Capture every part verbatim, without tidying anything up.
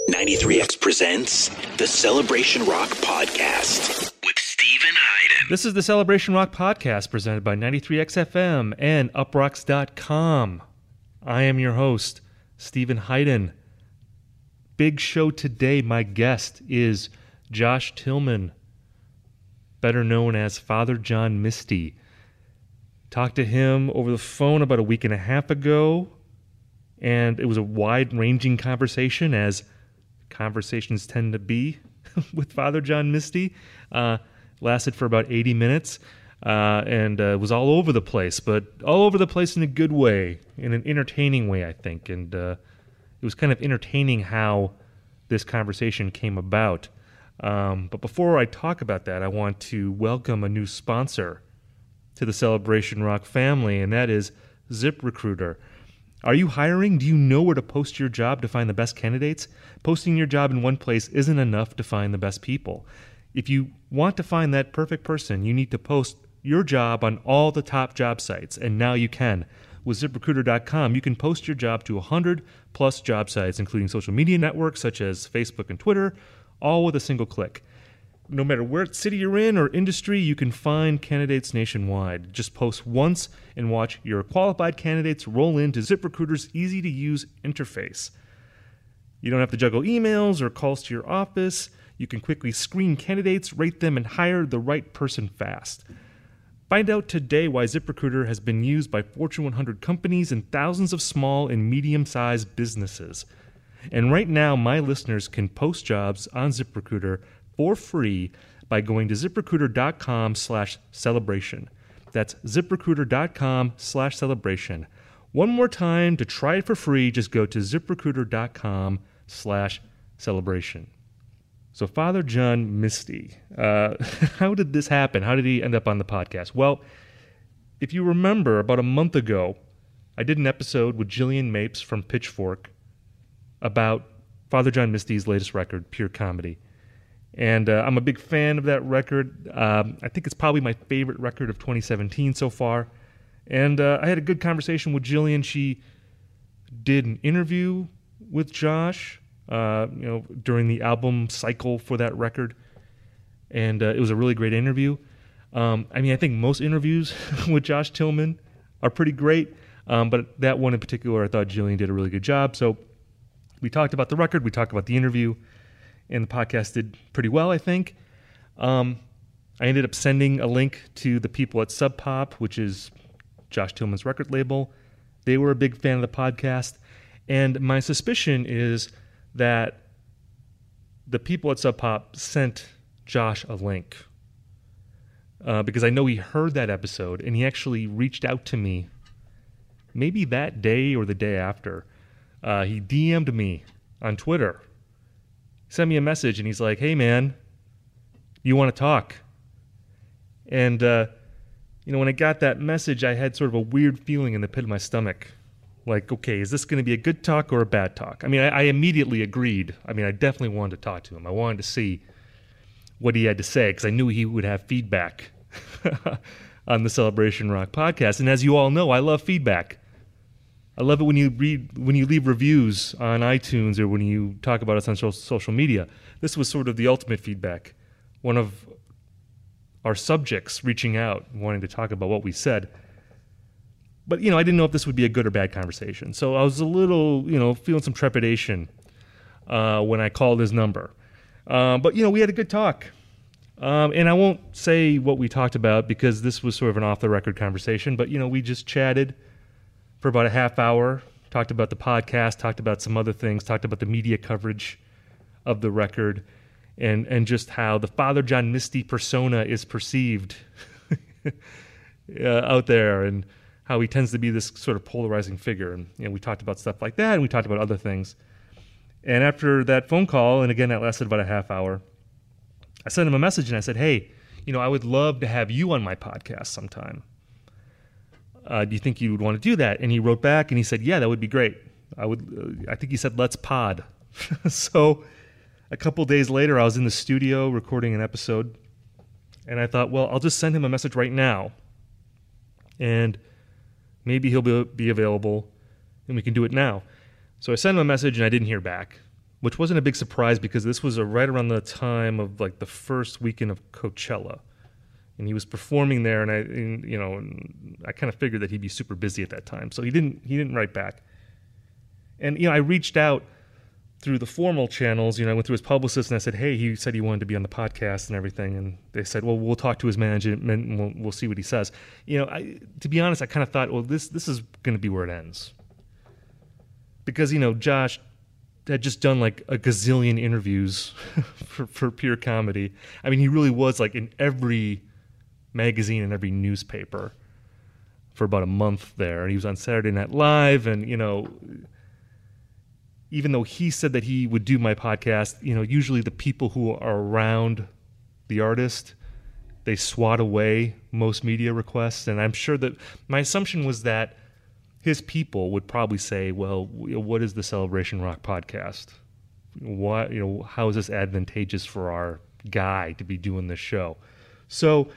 ninety-three X presents the Celebration Rock Podcast with Stephen Hyden. This is the Celebration Rock Podcast presented by ninety-three X F M and uprocks dot com. I am your host, Stephen Hyden. Big show today. My guest is Josh Tillman, better known as Father John Misty. Talked to him over the phone about a week and a half ago, and it was a wide-ranging conversation, as conversations tend to be with Father John Misty. Uh, lasted for about eighty minutes, uh, and uh, was all over the place, but all over the place in a good way, in an entertaining way, I think. And uh, it was kind of entertaining how this conversation came about. Um, but before I talk about that, I want to welcome a new sponsor to the Celebration Rock family, and that is ZipRecruiter. Are you hiring? Do you know where to post your job to find the best candidates? Posting your job in one place isn't enough to find the best people. If you want to find that perfect person, you need to post your job on all the top job sites, and now you can. With zip recruiter dot com, you can post your job to one hundred plus job sites, including social media networks such as Facebook and Twitter, all with a single click. No matter what city you're in or industry, you can find candidates nationwide. Just post once and watch your qualified candidates roll into ZipRecruiter's easy-to-use interface. You don't have to juggle emails or calls to your office. You can quickly screen candidates, rate them, and hire the right person fast. Find out today why ZipRecruiter has been used by Fortune one hundred companies and thousands of small and medium-sized businesses. And right now, my listeners can post jobs on ZipRecruiter for free by going to ziprecruiter dot com slash celebration. That's ziprecruiter dot com slash celebration. One more time, to try it for free, just go to ziprecruiter dot com slash celebration. So Father John Misty, uh, how did this happen? How did he end up on the podcast? Well, if you remember, about a month ago, I did an episode with Jillian Mapes from Pitchfork about Father John Misty's latest record, Pure Comedy. And uh, I'm a big fan of that record. Um, I think it's probably my favorite record of twenty seventeen so far. And uh, I had a good conversation with Jillian. She did an interview with Josh, uh, you know, during the album cycle for that record. And uh, it was a really great interview. Um, I mean, I think most interviews with Josh Tillman are pretty great. Um, but that one in particular, I thought Jillian did a really good job. So we talked about the record. We talked about the interview. And the podcast did pretty well, I think. Um, I ended up sending a link to the people at Sub Pop, which is Josh Tillman's record label. They were a big fan of the podcast. And my suspicion is that the people at Sub Pop sent Josh a link. Uh, because I know he heard that episode, and he actually reached out to me maybe that day or the day after. Uh, he D M'd me on Twitter. Sent me a message, and he's like, hey, man, you want to talk? And, uh, you know, when I got that message, I had sort of a weird feeling in the pit of my stomach. Like, okay, is this going to be a good talk or a bad talk? I mean, I, I immediately agreed. I mean, I definitely wanted to talk to him. I wanted to see what he had to say, because I knew he would have feedback on the Celebration Rock podcast. And as you all know, I love feedback. I love it when you read, when you leave reviews on iTunes or when you talk about us on social media. This was sort of the ultimate feedback. One of our subjects reaching out, wanting to talk about what we said. But, you know, I didn't know if this would be a good or bad conversation. So I was a little, you know, feeling some trepidation uh, when I called his number. Uh, but, you know, we had a good talk. Um, and I won't say what we talked about because this was sort of an off-the-record conversation. But, you know, we just chatted for about a half hour, talked about the podcast, talked about some other things, talked about the media coverage of the record, and and just how the Father John Misty persona is perceived uh, out there, and how he tends to be this sort of polarizing figure. And you know, we talked about stuff like that, and we talked about other things. And after that phone call, and again, that lasted about a half hour, I sent him a message, and I said, hey, you know, I would love to have you on my podcast sometime. Uh, do you think you would want to do that? And he wrote back and he said, yeah, that would be great. I would. Uh, I think he said, let's pod. So a couple days later, I was in the studio recording an episode, and I thought, well, I'll just send him a message right now, and maybe he'll be, be available, and we can do it now. So I sent him a message, and I didn't hear back. which wasn't a big surprise because this was uh, right around the time of like the first weekend of Coachella. And he was performing there, and I, and, you know, and I kind of figured that he'd be super busy at that time. So he didn't, he didn't write back. And, you know, I reached out through the formal channels. You know, I went through his publicist and I said, hey, he said he wanted to be on the podcast and everything. And they said, well, we'll talk to his management and we'll, we'll see what he says. You know, I, to be honest, I kind of thought, well, this, this is going to be where it ends. Because, you know, Josh had just done like a gazillion interviews for, for Pure Comedy. I mean, he really was like in every magazine and every newspaper for about a month there. And he was on Saturday Night Live, and, you know, even though he said that he would do my podcast, you know, usually the people who are around the artist, they swat away most media requests. And I'm sure that my assumption was that his people would probably say, well, what is the Celebration Rock podcast? Why, you know, how is this advantageous for our guy to be doing this show? So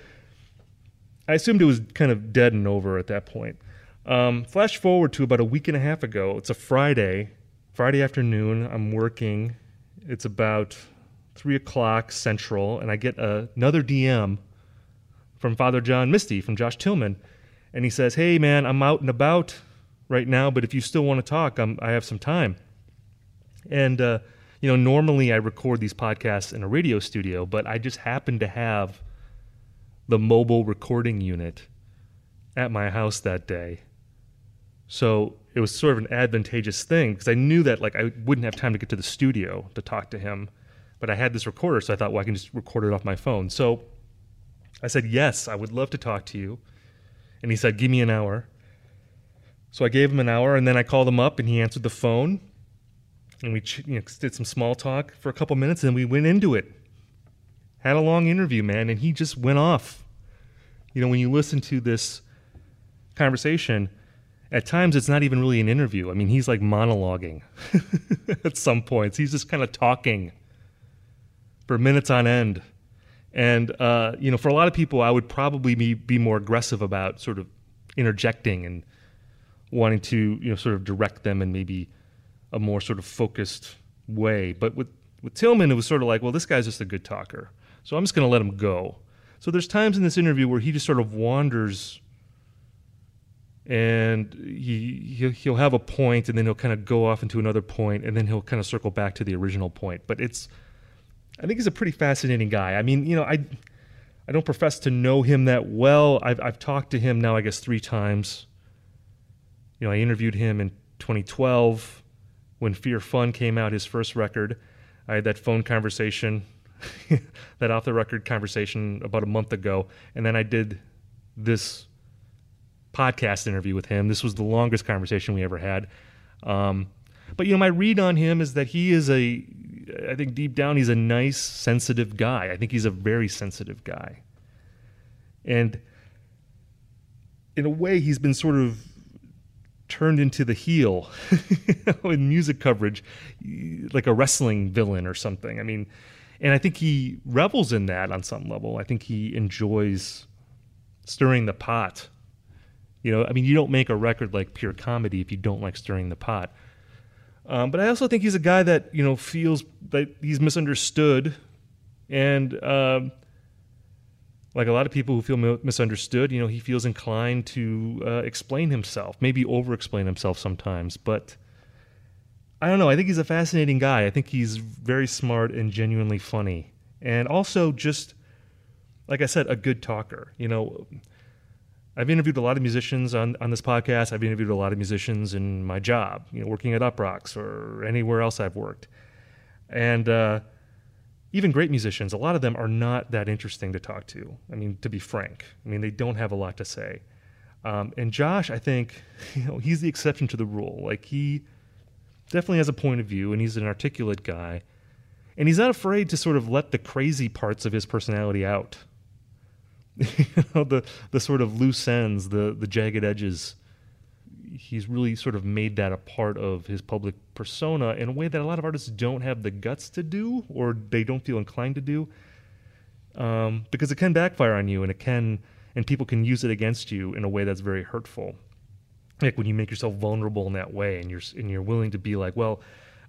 I assumed it was kind of dead and over at that point. Um, flash forward to about a week and a half ago. It's a Friday, Friday afternoon. I'm working. It's about three o'clock Central, and I get a, another D M from Father John Misty, from Josh Tillman. And he says, hey, man, I'm out and about right now, but if you still want to talk, I'm, I have some time. And, uh, you know, normally I record these podcasts in a radio studio, but I just happen to have the mobile recording unit at my house that day. So it was sort of an advantageous thing because I knew that like I wouldn't have time to get to the studio to talk to him, but I had this recorder, so I thought, well, I can just record it off my phone. So I said, yes, I would love to talk to you. And he said, give me an hour. So I gave him an hour, and then I called him up, and he answered the phone, and we you know, did some small talk for a couple minutes, and we went into it. Had a long interview, man, and he just went off. You know, when you listen to this conversation, at times it's not even really an interview. I mean, he's like monologuing at some points. He's just kind of talking for minutes on end. And, uh, you know, for a lot of people, I would probably be, be more aggressive about sort of interjecting and wanting to, you know, sort of direct them in maybe a more sort of focused way. But with, with Tillman, it was sort of like, well, this guy's just a good talker, so I'm just going to let him go. So there's times in this interview where he just sort of wanders, and he he'll, he'll have a point, and then he'll kind of go off into another point, and then he'll kind of circle back to the original point. But it's, I think he's a pretty fascinating guy. I mean, you know, I I don't profess to know him that well. I've I've talked to him now, I guess, three times. You know, I interviewed him in twenty twelve when Fear Fun came out, his first record. I had that phone conversation, that off-the-record conversation about a month ago, and then I did this podcast interview with him. This was the longest conversation we ever had. Um, but, you know, my read on him is that he is a, I think deep down he's a nice, sensitive guy. I think he's a very sensitive guy. And in a way, he's been sort of turned into the heel in music coverage, like a wrestling villain or something. I mean, and I think he revels in that on some level. I think he enjoys stirring the pot. You know, I mean, you don't make a record like Pure Comedy if you don't like stirring the pot. Um, but I also think he's a guy that, you know, feels that he's misunderstood. And um, like a lot of people who feel misunderstood, you know, he feels inclined to uh, explain himself, maybe over-explain himself sometimes. But I don't know. I think he's a fascinating guy. I think he's very smart and genuinely funny. And also just, like I said, a good talker. You know, I've interviewed a lot of musicians on, on this podcast. I've interviewed a lot of musicians in my job, you know, working at Uprocks or anywhere else I've worked. And uh, even great musicians, a lot of them are not that interesting to talk to. I mean, to be frank. I mean, they don't have a lot to say. Um, and Josh, I think, you know, he's the exception to the rule. Like, he definitely has a point of view, and he's an articulate guy. And he's not afraid to sort of let the crazy parts of his personality out. You know, the the sort of loose ends, the the jagged edges. He's really sort of made that a part of his public persona in a way that a lot of artists don't have the guts to do, or they don't feel inclined to do, um, because it can backfire on you, and it can, and people can use it against you in a way that's very hurtful. Like when you make yourself vulnerable in that way, and you're and you're willing to be like, well,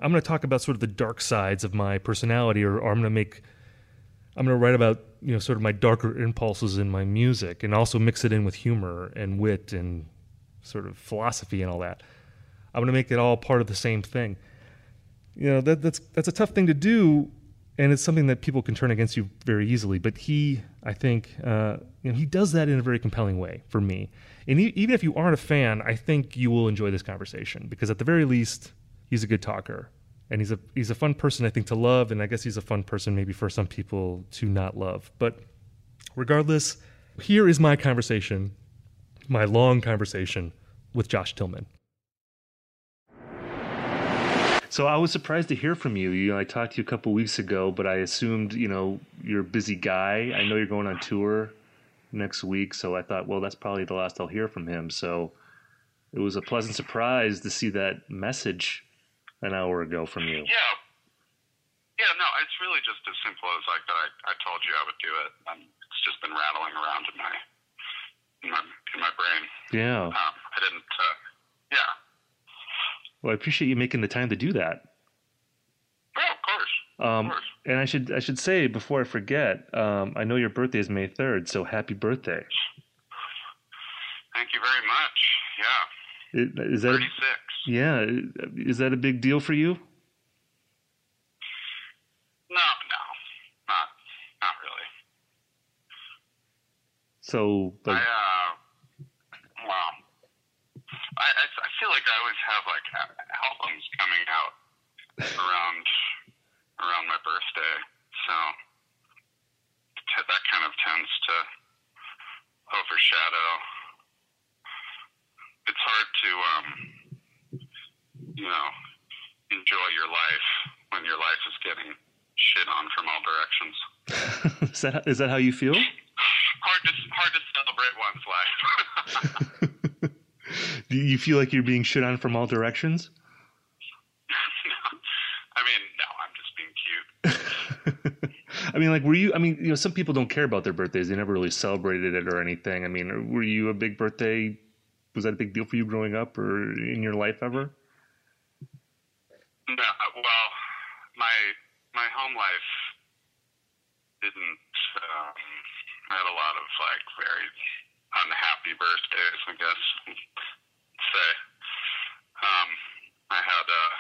I'm going to talk about sort of the dark sides of my personality, or, or I'm going to make, I'm going to write about, you know, sort of my darker impulses in my music, and also mix it in with humor and wit and sort of philosophy and all that. I'm going to make it all part of the same thing. You know, that that's that's a tough thing to do, and it's something that people can turn against you very easily. But he, I think, uh, you know, he does that in a very compelling way for me. And he, even if you aren't a fan, I think you will enjoy this conversation, because at the very least, he's a good talker, and he's a he's a fun person, I think, to love, and I guess he's a fun person maybe for some people to not love. But regardless, here is my conversation, my long conversation with Josh Tillman. So I was surprised to hear from you. You know, I talked to you a couple weeks ago, but I assumed, you know, you're a busy guy. I know you're going on tour next week, so I thought, well, that's probably the last I'll hear from him. So it was a pleasant surprise to see that message an hour ago from you. Yeah. Yeah, no, it's really just as simple as like that. I, I told you I would do it. Um, it's just been rattling around in my in my, in my brain. Yeah. Um, I didn't, uh, yeah. Well, I appreciate you making the time to do that. Oh, of course. Um, of course. And I should I should say before I forget, um, I know your birthday is May third, so happy birthday. Thank you very much. Yeah. Is, is that thirty-six. A, yeah, is that a big deal for you? No, no, not not really. So, like, I uh, well, I, I I feel like I always have like albums coming out around around my birthday, so t- that kind of tends to overshadow. It's hard to um, you know, enjoy your life when your life is getting shit on from all directions. is that is that how you feel? Hard to hard to celebrate one's life. Do you feel like you're being shit on from all directions? No. I mean, no, I'm just being cute. I mean, like, were you? I mean, you know, some people don't care about their birthdays; they never really celebrated it or anything. I mean, were you a big birthday? Was that a big deal for you growing up or in your life ever? No, well, my my home life didn't. Um, I had a lot of like very unhappy birthdays, I guess. Say, um, I had uh,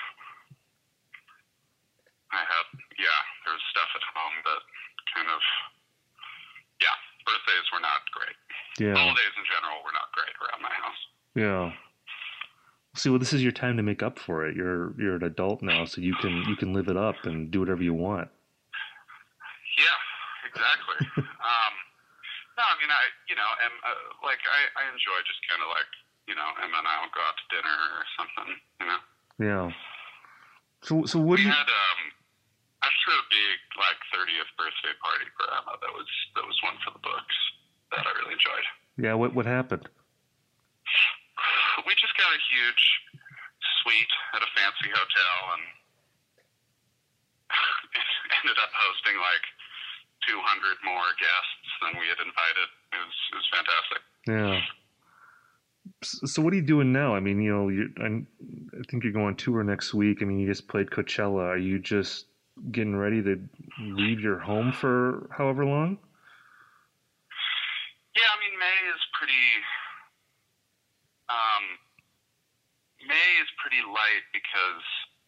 I had yeah, there was stuff at home that kind of yeah, birthdays were not great. Yeah. Holidays in general were not great around my house. Yeah. See, well, this is your time to make up for it. You're you're an adult now, so you can you can live it up and do whatever you want. Yeah, exactly. um, no, I mean, I you know, am uh, like I, I enjoy just kind of like you know, Emma and I will go out to dinner or something. You know. Yeah. So so what we do you? had um, I threw a big like thirtieth birthday party for Emma. That was that was one for the books that I really enjoyed. Yeah. What what happened? We just got a huge suite at a fancy hotel and ended up hosting like two hundred more guests than we had invited. It was it was fantastic. Yeah. So what are you doing now? I mean, you know, you I, I think you're going on tour next week. I mean, you just played Coachella. Are you just getting ready to leave your home for however long? Yeah, I mean, May is pretty. Um, May is pretty light because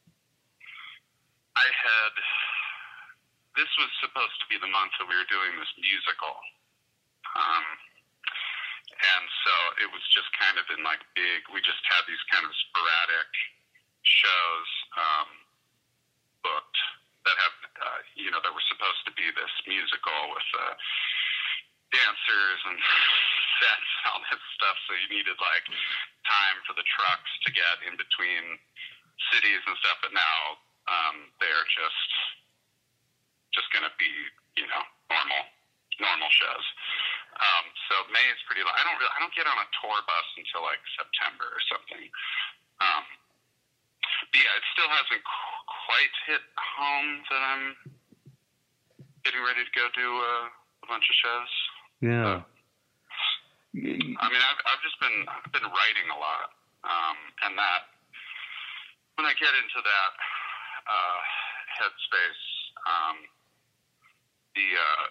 I had. This was supposed to be the month that we were doing this musical. Um, and so it was just kind of in like big, we just had these kind of sporadic shows um, booked that have, uh, you know, that were supposed to be this musical with uh, dancers and sets and all this stuff. So you needed like time for the trucks to get in between cities and stuff. But now um, they're just, just going to be, you know, normal, normal shows. Um, so May is pretty. I don't really. I don't get on a tour bus until like September or something. Um, but yeah, it still hasn't qu- quite hit home that I'm getting ready to go do uh, a bunch of shows. Yeah. Uh, I mean, I've I've just been I've been writing a lot, um, and that when I get into that uh, headspace. Um, the, uh,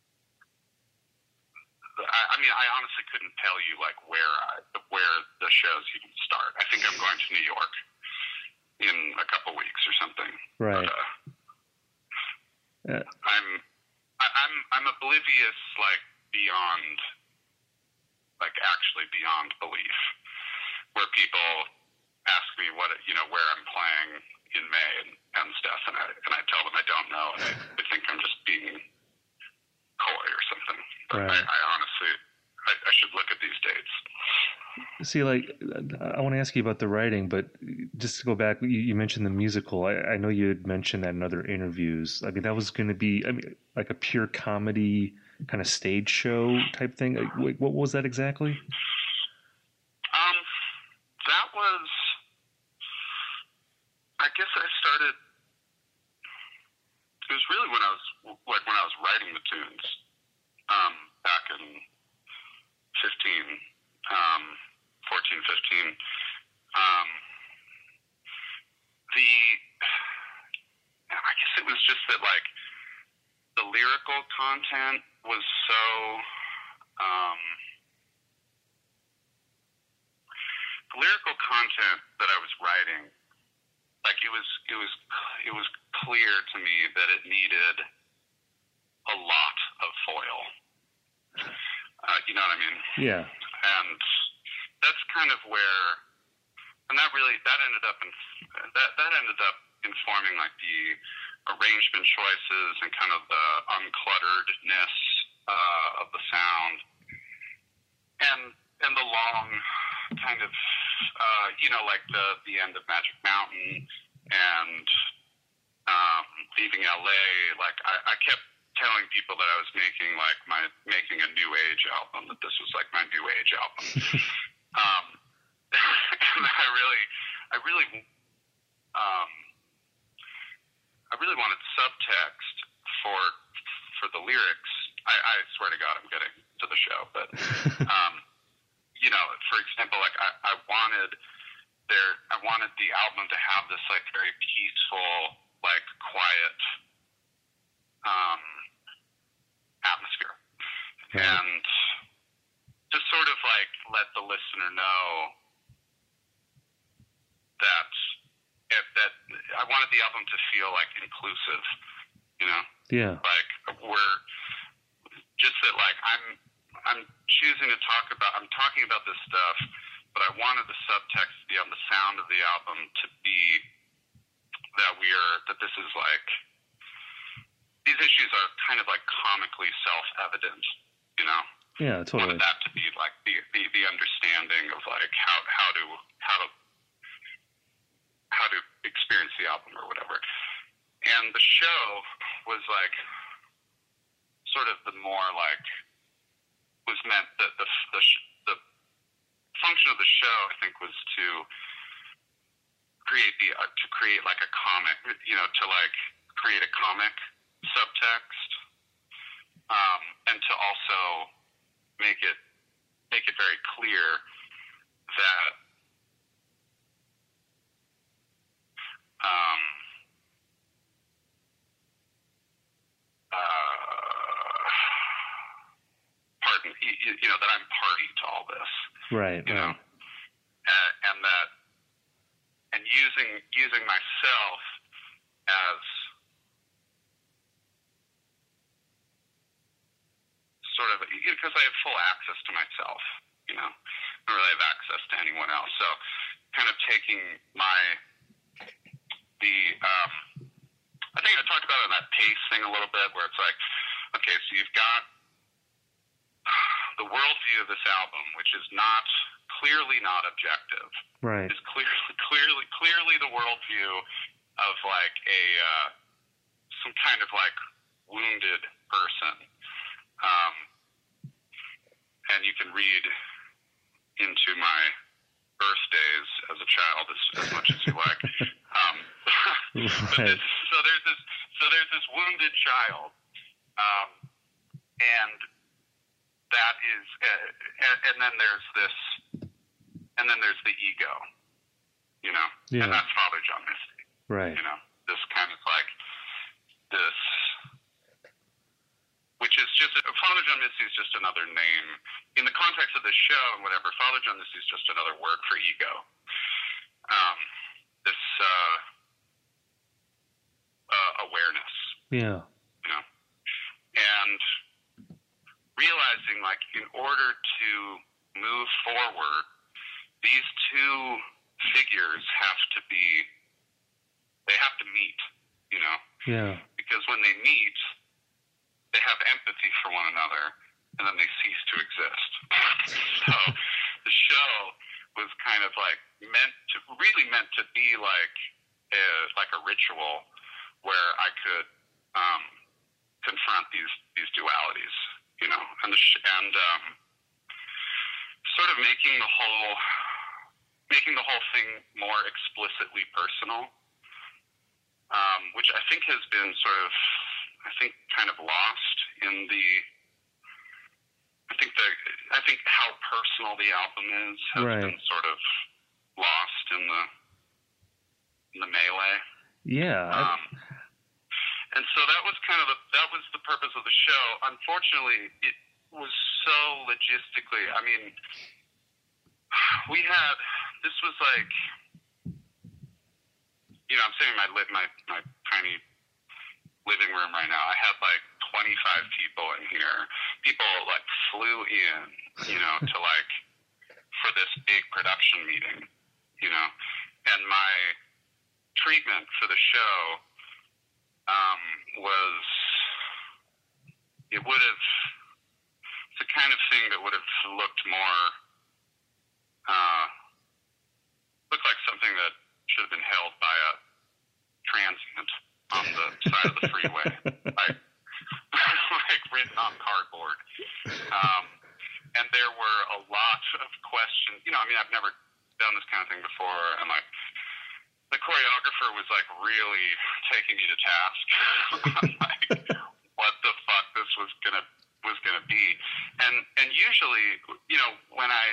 the I, I mean, I honestly couldn't tell you like where I, where the shows even start. I think I'm going to New York in a couple weeks or something. Right. But, uh, uh, I'm I, I'm I'm oblivious like beyond like actually beyond belief. Where people ask me what you know where I'm playing in May and, and stuff, and I and I tell them I don't know, and I, I think I'm just being coy or something. But right. I, I honestly I, I should look at these dates. See, like, I want to ask you about the writing, but just to go back, you, you mentioned the musical. I, I know you had mentioned that in other interviews. I mean, that was going to be, I mean, like a pure comedy kind of stage show type thing. Like, what was that exactly? Um, that was, I guess I started, it was really when I was, like, when I was writing the tunes, um, back in fifteen, um, fourteen, fifteen. Um, the, I guess it was just that, like, the lyrical content was so, um, the lyrical content that I was writing, like, it was, it was, it was clear to me that it needed a lot of foil. Uh, you know what I mean? Yeah. And that's kind of where, and that really, that ended up in, that, that ended up informing like the arrangement choices and kind of the unclutteredness uh, of the sound, and and the long kind of, uh, you know, like the the end of Magic Mountain and um, Leaving L A. Like I, I kept telling people that I was making like my making a new age album, that this was like my new age album. um, and I really, I really, um, I really wanted subtext for for the lyrics. I, I swear to God, I'm getting to the show, but um, you know, for example, like I, I wanted there, I wanted the album to have this like very peaceful, like quiet. Um, atmosphere, right. And to sort of like let the listener know that if that I wanted the album to feel like inclusive, you know, yeah, like we're just that like I'm I'm choosing to talk about I'm talking about this stuff, but I wanted the subtext to be on the sound of the album to be that we are that this is like. These issues are kind of like comically self-evident, you know. Yeah, totally. I wanted that to be like the, the, the understanding of like how how to how to how to experience the album or whatever. And the show was like sort of the more like was meant that the the the function of the show I think was to create the uh, to create like a comic, you know, to like create a comic. Subtext, um, and to also make it make it very clear that um, uh, pardon, you, you know that I'm party to all this, right? You right. know, and, and that and using using myself as sort of, because I have full access to myself, you know, I don't really have access to anyone else. So kind of taking my, the, um, I think I talked about it in that pace thing a little bit where it's like, okay, so you've got the worldview of this album, which is not, clearly not objective. Right. It's clearly, clearly, clearly the worldview of like a, uh, some kind of like wounded person. Um, and you can read into my birthdays as a child as, as much as you like. Um, but this, so there's this, so there's this wounded child, um, and that is, uh, and, and then there's this, and then there's the ego, you know, yeah. And that's Father John Misty, right? You know, this kind of like this, which is just Father John Misty is just another name in the context of the show and whatever. Father John Misty is just another word for ego. Um, this uh, uh, awareness. Yeah. You know, and realizing like in order to move forward, these two figures have to be, they have to meet, you know? Yeah. Because when they meet, they have empathy for one another, and then they cease to exist. So the show was kind of like meant to, really meant to be like a, like a ritual where I could um, confront these, these dualities, you know, and, the sh- and um, sort of making the whole, making the whole thing more explicitly personal, um, which I think has been sort of, I think, kind of lost in the, I think the, I think how personal the album is has right. been sort of lost in the, in the melee. Yeah. Um, and so that was kind of the, that was the purpose of the show. Unfortunately, it was so logistically, I mean, we had, this was like, you know, I'm sitting in my, my, my tiny living room right now. I had like twenty-five people in here. People like flew in, you know, to like, for this big production meeting, you know, and my treatment for the show um, was, it would have, it's the kind of thing that would have looked more, uh, looked like something that should have been held by a transient on the side of the freeway, like, like written on cardboard. Um, and there were a lot of questions. You know, I mean, I've never done this kind of thing before, and like the choreographer was like really taking me to task on like what the fuck this was gonna was gonna be. And and usually, you know, when I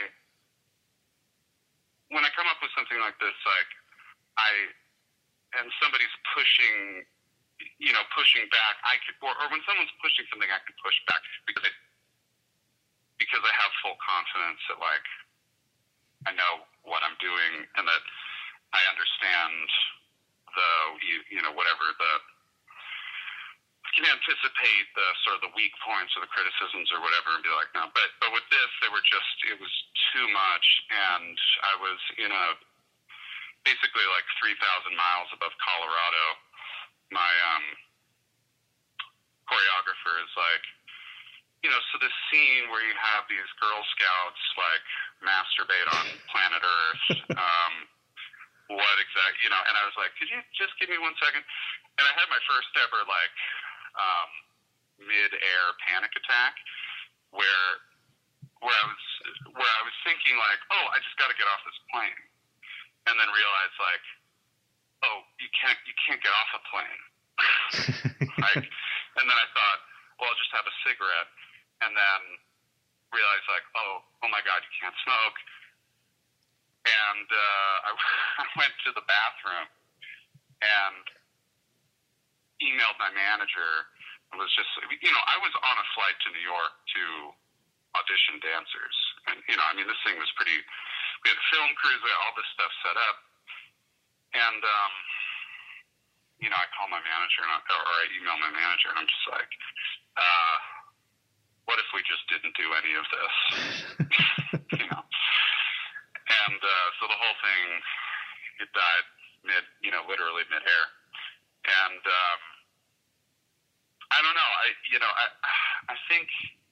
when I come up with something like this, like I and somebody's pushing, you know, pushing back, I could, or, or when someone's pushing something, I can push back because I, because I have full confidence that, like, I know what I'm doing and that I understand the, you, you know, whatever the, I can anticipate the sort of the weak points or the criticisms or whatever and be like, no, but, but with this, they were just, it was too much, and I was in a, basically like three thousand miles above Colorado. My um, choreographer is like, you know, so this scene where you have these Girl Scouts like masturbate on planet Earth, um, what exactly, you know, and I was like, could you just give me one second? And I had my first ever like um, mid-air panic attack where where I was where I was thinking like, oh, I just got to get off this plane. And then realized, like, oh, you can't, you can't get off a plane. Like, and then I thought, well, I'll just have a cigarette. And then realized, like, oh, oh my God, you can't smoke. And uh, I, I went to the bathroom and emailed my manager. And was just, you know, I was on a flight to New York to audition dancers, and you know, I mean, this thing was pretty. We had film crews, we had all this stuff set up, and um, you know, I call my manager, and I, or I email my manager, and I'm just like, uh, "What if we just didn't do any of this?" You know, and uh, so the whole thing, it died mid, you know, literally mid-air, and um, I don't know, I, you know, I, I think.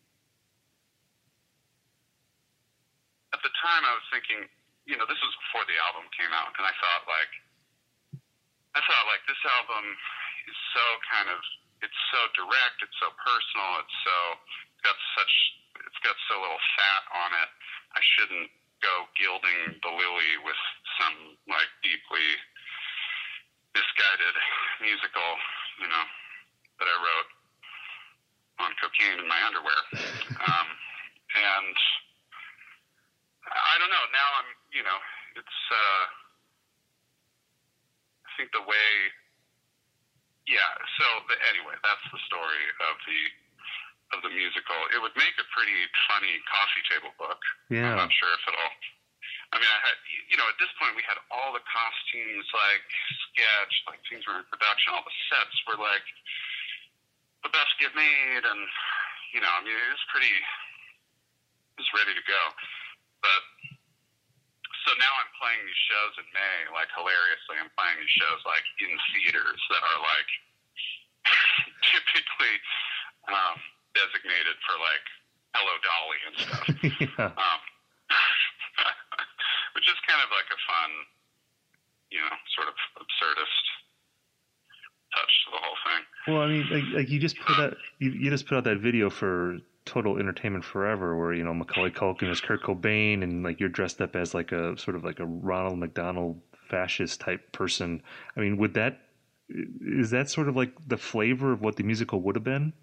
At the time, I was thinking, you know, this was before the album came out, and I thought, like, I thought, like, this album is so kind of, it's so direct, it's so personal, it's so, it's got such, it's got so little fat on it. I shouldn't go gilding the lily with some, like, deeply misguided musical, you know, that I wrote on cocaine in my underwear. Um, and... I don't know. Now I'm, you know, it's, uh, I think the way yeah. So the, anyway, that's the story of the of the musical. It would make a pretty funny coffee table book. Yeah. I'm not sure if it'll. I mean, I had, you know, at this point we had all the costumes like sketched, like things were in production. All the sets were like the best get made, and you know, I mean, it was pretty, it was ready to go. But so now I'm playing these shows in May, like hilariously, I'm playing these shows like in theaters that are like typically um, designated for like Hello Dolly and stuff. Yeah. Um, which is kind of like a fun, you know, sort of absurdist touch to the whole thing. Well, I mean, like, like you just put that you, you just put out that video for Total Entertainment Forever, where you know Macaulay Culkin is Kurt Cobain, and like you're dressed up as like a sort of like a Ronald McDonald fascist type person. I mean, would that is that sort of like the flavor of what the musical would have been?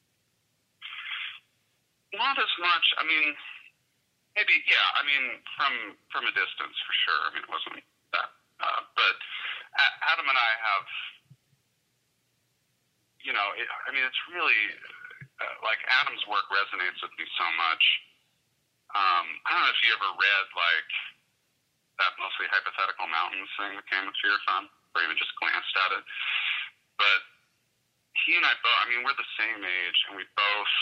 Not as much. I mean. Maybe, yeah. I mean, from from a distance, for sure. I mean, it wasn't that. Uh, but Adam and I have, you know, it, I mean, it's really uh, like Adam's work resonates with me so much. Um, I don't know if you ever read like that mostly hypothetical mountains thing that came with Fear Fun, or even just glanced at it. But he and I both, I mean, we're the same age, and we both,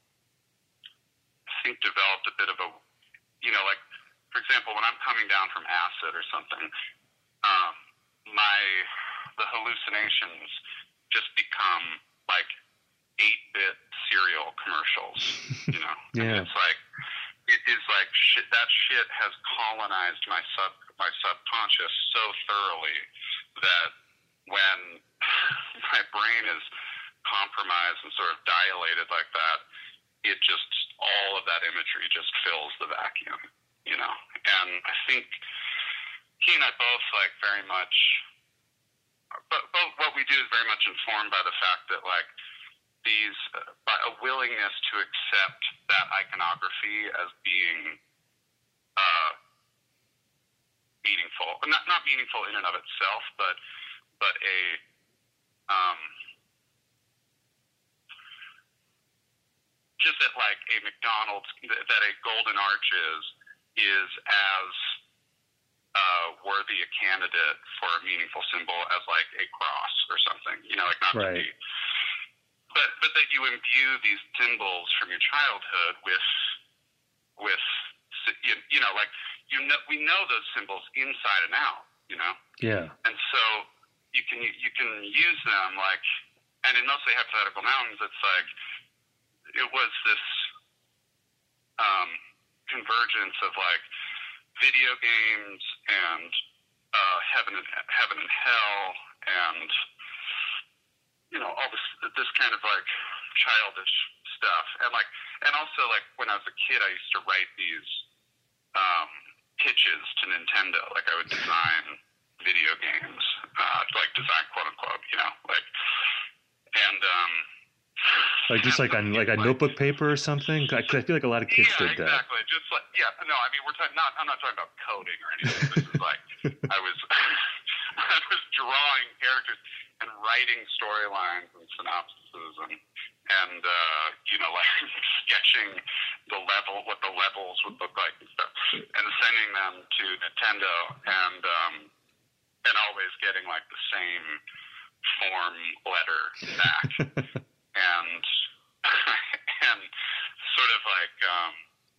I think, developed a bit of a, you know, like, for example, when I'm coming down from acid or something, um, my, the hallucinations just become like eight-bit cereal commercials, you know? Yeah. I mean, it's like, it is like shit, that shit has colonized my sub, my subconscious so thoroughly that when my brain is compromised and sort of dilated like that, it just, all of that imagery just fills the vacuum, you know? And I think he and I both, like, very much, but both what we do is very much informed by the fact that, like, these, uh, by a willingness to accept that iconography as being uh, meaningful. Not, not meaningful in and of itself, but, but a, um, just that, like, a McDonald's, that a Golden Arches is as uh, worthy a candidate for a meaningful symbol as, like, a cross or something. You know, like, not right. to be. But, but that you imbue these symbols from your childhood with, with you, you know, like, you know, we know those symbols inside and out, you know? Yeah. And so you can, you can use them, like, and in mostly hypothetical mountains, it's like, it was this um, convergence of like video games and uh, heaven and heaven and hell, and you know all this this kind of like childish stuff, and like and also like when I was a kid, I used to write these um, pitches to Nintendo. Like I would design video games, uh, like design quote unquote, you know, like and. Um, Like just like on like a notebook paper or something. I, I feel like a lot of kids yeah, did that. Exactly. Just like yeah, no. I mean, we're talking not. I'm not talking about coding or anything. This is like I was I was drawing characters and writing storylines and synopsises and and uh, you know like sketching the level, what the levels would look like and stuff, and sending them to Nintendo and um, and always getting like the same form letter back. And and sort of like, um,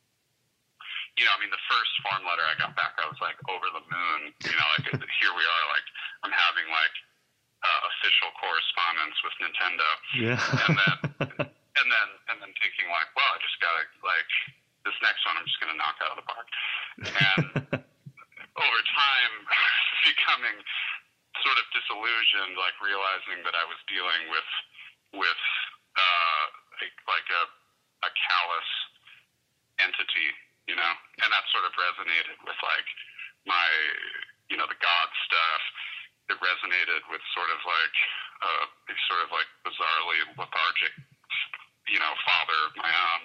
you know, I mean, the first form letter I got back, I was like over the moon. You know, like here we are, like I'm having like uh, official correspondence with Nintendo. Yeah. And then and then and then thinking like, well, I just gotta like this next one, I'm just gonna knock out of the park. And over time, becoming sort of disillusioned, like realizing that I was dealing with. with uh, like a, a callous entity, you know, and that sort of resonated with like my, you know, the God stuff. It resonated with sort of like uh, a sort of like bizarrely lethargic, you know, father of my own.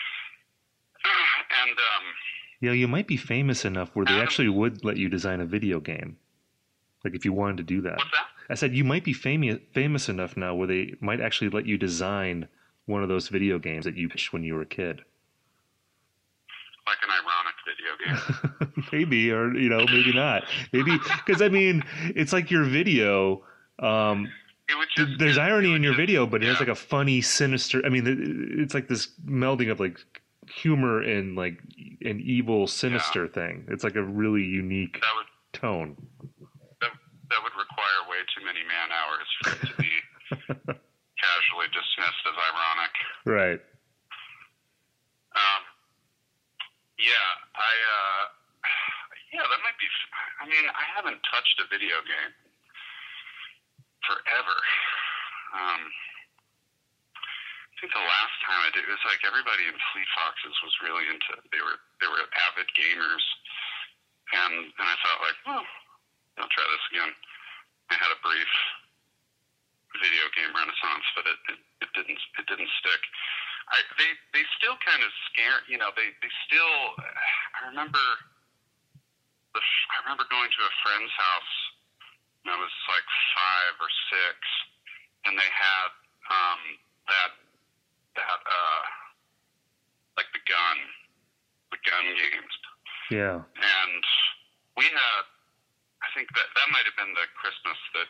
And um, yeah, you might be famous enough where they Adam, actually would let you design a video game. Like if you wanted to do that. What's that? I said you might be famous famous enough now where they might actually let you design one of those video games that you pitched when you were a kid. Like an ironic video game. Maybe, or you know, maybe not. Maybe because I mean, it's like your video. Um, it would just, there's it, irony it in your just, video, but it yeah. has like a funny, sinister. I mean, it's like this melding of like humor and like an evil, sinister yeah. thing. It's like a really unique that would, tone. That, that would require way too many man hours for it to be casually dismissed as ironic. Right. Um. Yeah, I. Uh, yeah, that might be. I mean, I haven't touched a video game forever. Um. I think the last time I did, it was like everybody in Fleet Foxes was really into. They were they were avid gamers, and and I thought like, oh, I'll try this again. I had a brief video game renaissance, but it it, it didn't it didn't stick. I, they they still kind of scare, you know. They they still. I remember the I remember going to a friend's house when I was like five or six, and they had um, that that uh, like the gun, the gun games. Yeah. And we had, I think that that might have been the Christmas that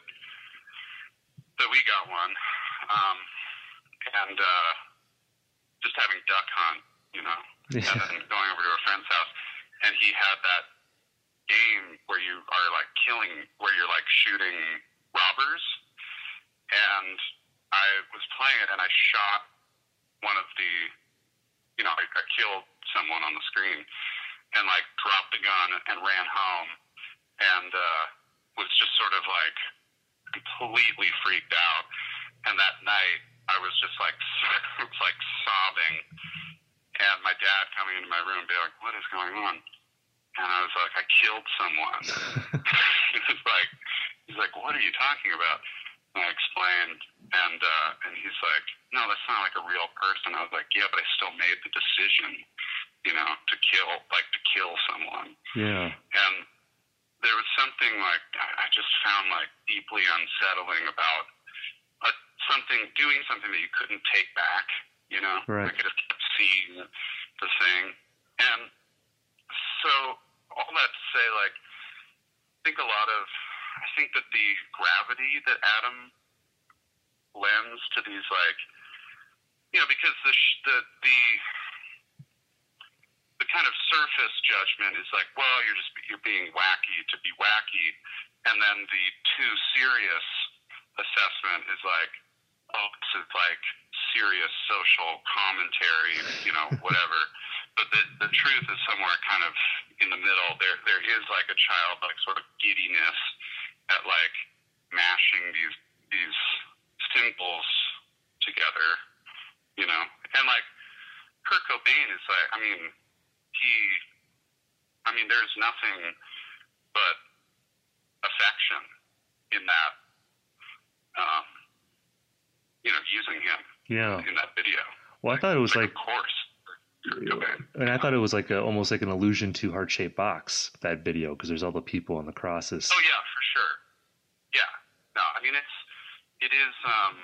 that we got one, um, and. Uh, just having duck hunt, you know, yeah. and then going over to a friend's house, and he had that game where you are like killing, where you're like shooting robbers, and I was playing it, and I shot one of the, you know, I, I killed someone on the screen, and like dropped the gun and ran home, and uh, was just sort of like completely freaked out, and that night, I was just like, like sobbing, and my dad coming into my room, being like, "What is going on?" And I was like, "I killed someone." He was like, "He's like, what are you talking about?" And I explained, and uh, and he's like, "No, that's not like a real person." I was like, "Yeah, but I still made the decision, you know, to kill, like to kill someone." Yeah. And there was something like I just found like deeply unsettling about. Something, doing something that you couldn't take back, you know? Right. I could have kept seeing the thing. And so, all that to say, like, I think a lot of, I think that the gravity that Adam lends to these, like, you know, because the, the, the, the kind of surface judgment is like, well, you're just, you're being wacky to be wacky. And then the too serious assessment is like, oh, this is like serious social commentary, you know, whatever. But the the truth is somewhere kind of in the middle. There there is like a childlike sort of giddiness at like mashing these these symbols together, you know. And like Kurt Cobain is like, I mean, he, I mean, there's nothing but affection in that. Um, you know, using him yeah. in that video. Well, I thought it was like, like of course. And I thought it was like a, almost like an allusion to Heart Shaped Box, that video, because there's all the people on the crosses. Oh yeah, for sure. Yeah. No, I mean it's it is um,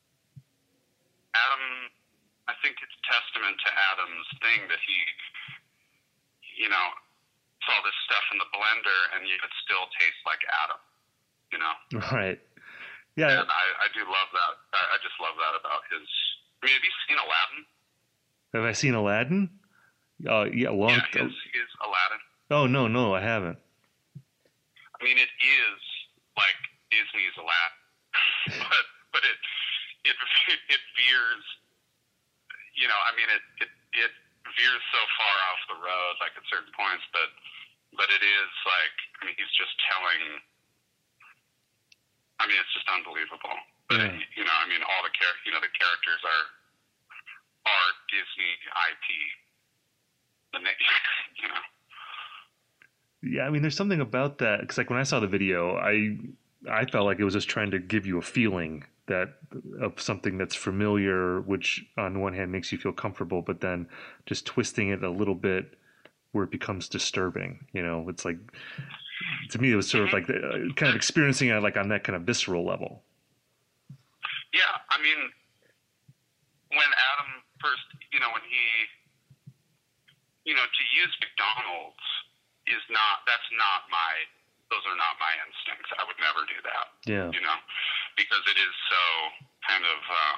Adam. I think it's a testament to Adam's thing that he, you know, saw this stuff in the blender and yet it still tastes like Adam. You know. Right. Yeah, and I, I do love that. I, I just love that about his. I mean, have you seen Aladdin? Have I seen Aladdin? Uh, yeah, long. Yeah, his, his Aladdin. Oh no, no, I haven't. I mean, it is like Disney's Aladdin, but but it it it veers. You know, I mean, it it it veers so far off the road, like at certain points, but but it is like, I mean, he's just telling. I mean, it's just unbelievable. But yeah. it, you know, I mean, all the char- you know, the characters are are Disney I P. The you know. Yeah, I mean, there's something about that because, like, when I saw the video, I I felt like it was just trying to give you a feeling that of something that's familiar, which on one hand makes you feel comfortable, but then just twisting it a little bit where it becomes disturbing. You know, it's like to me, it was sort of like the, uh, kind of experiencing it like on that kind of visceral level. Yeah, I mean, when Adam first, you know, when he, you know, to use McDonald's is not, that's not my, those are not my instincts. I would never do that. Yeah. You know, because it is so kind of, um,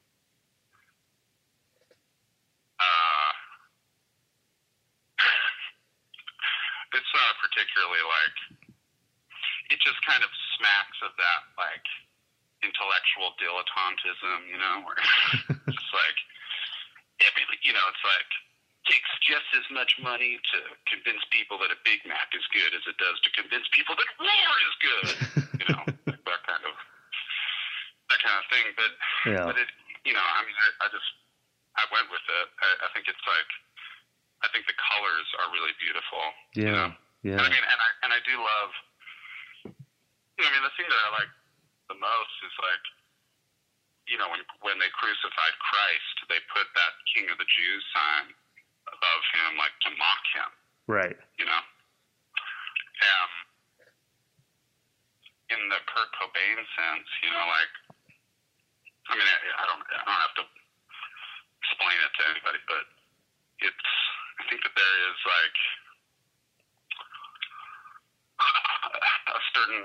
uh, it's uh, particularly like, it just kind of smacks of that, like, intellectual dilettantism, you know, where it's just like, every, you know, it's like, takes just as much money to convince people that a Big Mac is good as it does to convince people that war is good, you know, like that kind of, that kind of thing. But, yeah. but it, you know, I mean, I, I just, I went with it. I, I think it's like, I think the colors are really beautiful. Yeah. You know? Yeah. And I mean, and I, and I do love, you know, I mean, the thing that I like the most is like, you know, when when they crucified Christ, they put that King of the Jews sign above him, like to mock him. Right. You know? Um, in the Kurt Cobain sense, you know, like, I mean, I, I don't, I don't have to explain it to anybody, but it's, I think that there is like a certain,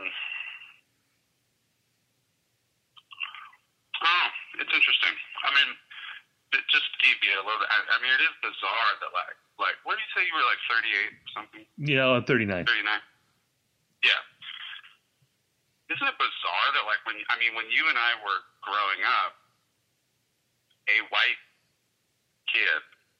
oh, it's interesting. I mean, it just deviate a little bit. I, I mean, it is bizarre that like, like, what did you say you were like thirty-eight or something? Yeah, I'm thirty-nine. thirty-nine. Yeah. Isn't it bizarre that like when, I mean, when you and I were growing up, a white kid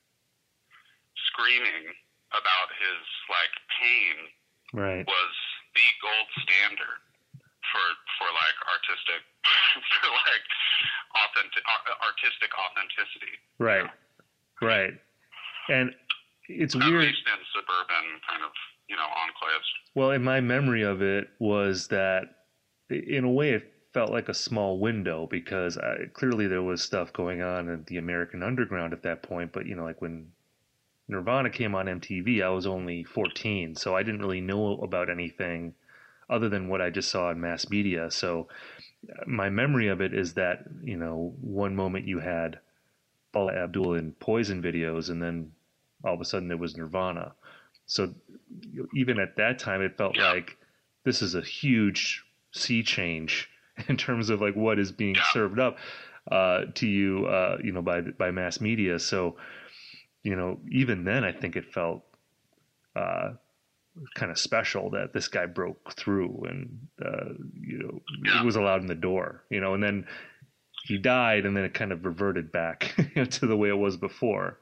screaming about his like pain right. was the gold standard for for like artistic for like authentic artistic authenticity. Right. Right. And it's At weird. least in suburban kind of, you know, enclaves. Well, in my memory of it was that in a way it felt like a small window because I, clearly there was stuff going on in the American underground at that point. But, you know, like when Nirvana came on M T V, I was only fourteen. So I didn't really know about anything other than what I just saw in mass media. So my memory of it is that, you know, one moment you had Paula Abdul in Poison videos and then all of a sudden there was Nirvana. So even at that time, it felt yeah. like this is a huge sea change in terms of like what is being yeah. served up uh, to you, uh, you know, by by mass media. So, you know, even then, I think it felt uh, kind of special that this guy broke through and uh, you know yeah. it was allowed in the door. You know, and then he died, and then it kind of reverted back to the way it was before.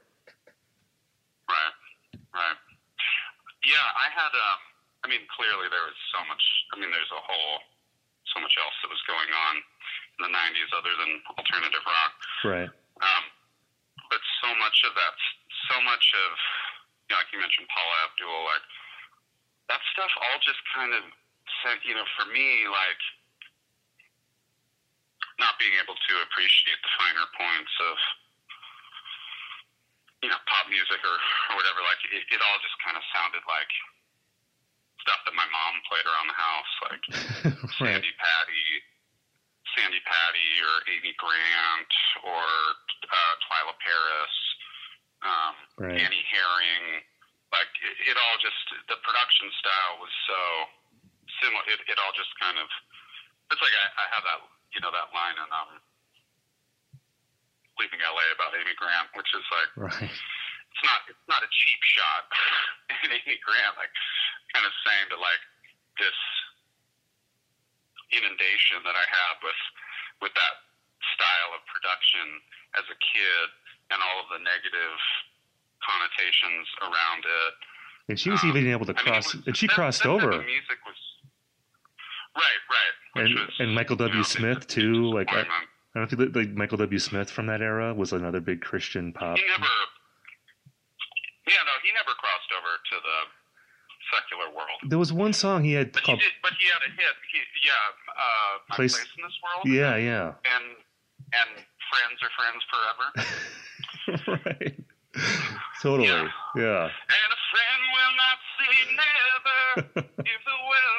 Right. Right. Yeah, I had, uh, I mean, clearly there was so much, I mean, there's a whole, so much else that was going on in the nineties other than alternative rock. Right. Um, but so much of that, so much of, you know, like you mentioned Paula Abdul, like, that stuff all just kind of sent, you know, for me, like, not being able to appreciate the finer points of, you know, pop music or, or whatever, like, it, it all just kind of sounded like stuff that my mom played around the house, like right. Sandy Patty, Sandy Patty or Amy Grant or uh, Twyla Paris, um, right. Annie Herring. Like, it, it all just, the production style was so similar. It, it all just kind of, it's like I, I have that, you know, that line in um, Leaving L A about Amy Grant, which is like, right. it's not it's not a cheap shot in Amy Grant, like kind of saying that like this inundation that I have with with that style of production as a kid and all of the negative connotations around it. And she was um, even able to cross, I mean, was, and she that, crossed that over. The music was right, right, and was, and Michael W. You know, Smith too, like. I, I don't think like Michael W. Smith from that era was another big Christian pop. He never, yeah, no, he never crossed over to the secular world. There was one song he had but called, he did, but he had a hit. He, yeah, uh, My Place, Place in This World. Yeah, yeah. And and Friends Are Friends Forever. Right. Totally. Yeah. yeah. And a friend will not say never if the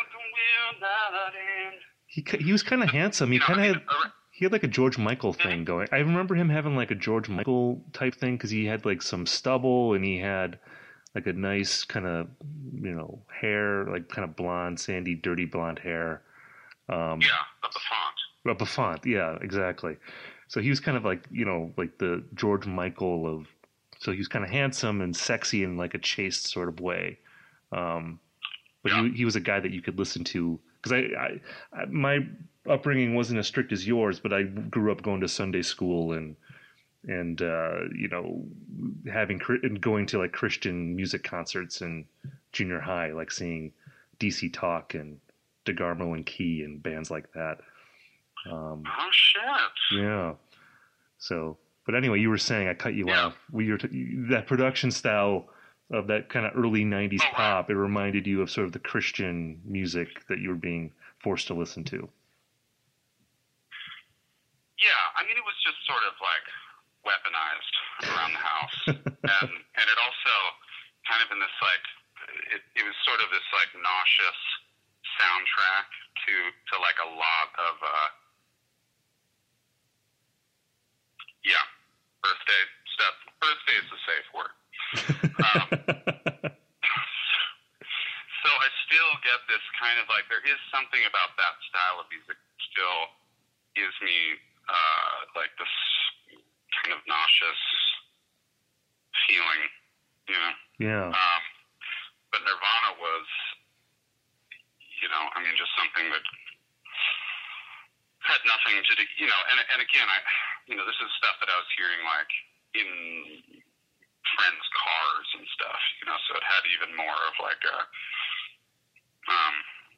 he he was kind of handsome. He You know, kind I of mean, had uh, he had like a George Michael thing going. I remember him having like a George Michael type thing because he had like some stubble and he had like a nice kind of, you know, hair, like kind of blonde, sandy, dirty blonde hair. Um, yeah, the Buffont. a Buffont, yeah, exactly. So he was kind of like, you know, like the George Michael of. So he was kind of handsome and sexy in like a chaste sort of way. Um, but Yeah. he he was a guy that you could listen to because I, I, I my upbringing wasn't as strict as yours, but I grew up going to Sunday school and and uh, you know having and going to like Christian music concerts in junior high, like seeing D C Talk and DeGarmo and Key and bands like that. Um, Oh shit! yeah. So, but anyway, you were saying I cut you Yeah. off. We were t- that production style of that kind of early nineties Oh, wow. pop. It reminded you of sort of the Christian music that you were being forced to listen to. Yeah, I mean, it was just sort of like weaponized around the house, and and it also kind of in this like it, it was sort of this like nauseous soundtrack to to like a lot of uh, yeah, birthday stuff. Birthday is a safe word. Um, so I still get this kind of like there is something about that style of music that still gives me uh, like this kind of nauseous feeling, you know. Yeah. Um, but Nirvana was, you know, I mean, just something that had nothing to do, you know. And and again, I, you know, this is stuff that I was hearing like in friends' cars and stuff, you know. So it had even more of like a, um,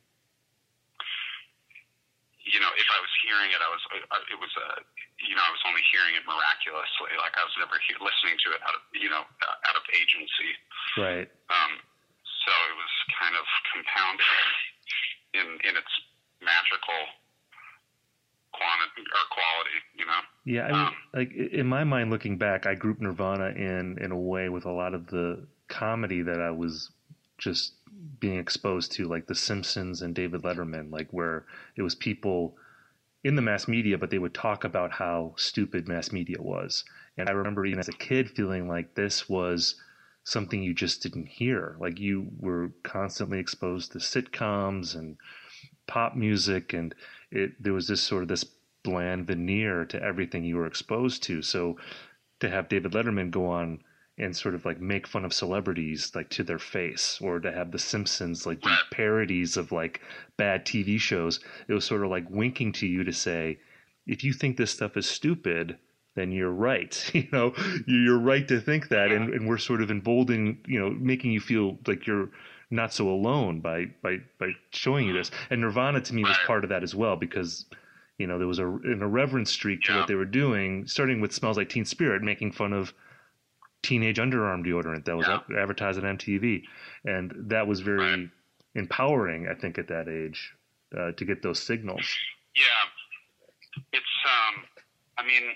you know, if I was hearing it, I was, it was a, you know, I was only hearing it miraculously. Like I was never he- listening to it out of, you know, out of agency. Right. Um, so it was kind of compounded in in its magical quantity or quality, you know. Yeah, I mean, Um, like in my mind, looking back, I grouped Nirvana in in a way with a lot of the comedy that I was just being exposed to, like The Simpsons and David Letterman, like where it was people in the mass media, but they would talk about how stupid mass media was. And I remember even as a kid feeling like this was something you just didn't hear. Like you were constantly exposed to sitcoms and pop music, and it there was this sort of this bland veneer to everything you were exposed to. So to have David Letterman go on and sort of like make fun of celebrities like to their face, or to have The Simpsons like do parodies of like bad T V shows, it was sort of like winking to you to say, if you think this stuff is stupid, then you're right. You know, you're right to think that, and, and we're sort of emboldening, you know, making you feel like you're not so alone by by by showing you this. And Nirvana to me was part of that as well, because you know there was a, an irreverent streak to Yeah. what they were doing, starting with Smells Like Teen Spirit, making fun of teenage underarm deodorant that was Yeah. advertised on M T V, and that was very Right. empowering, I think, at that age, uh, to get those signals. Yeah, it's. Um, I mean,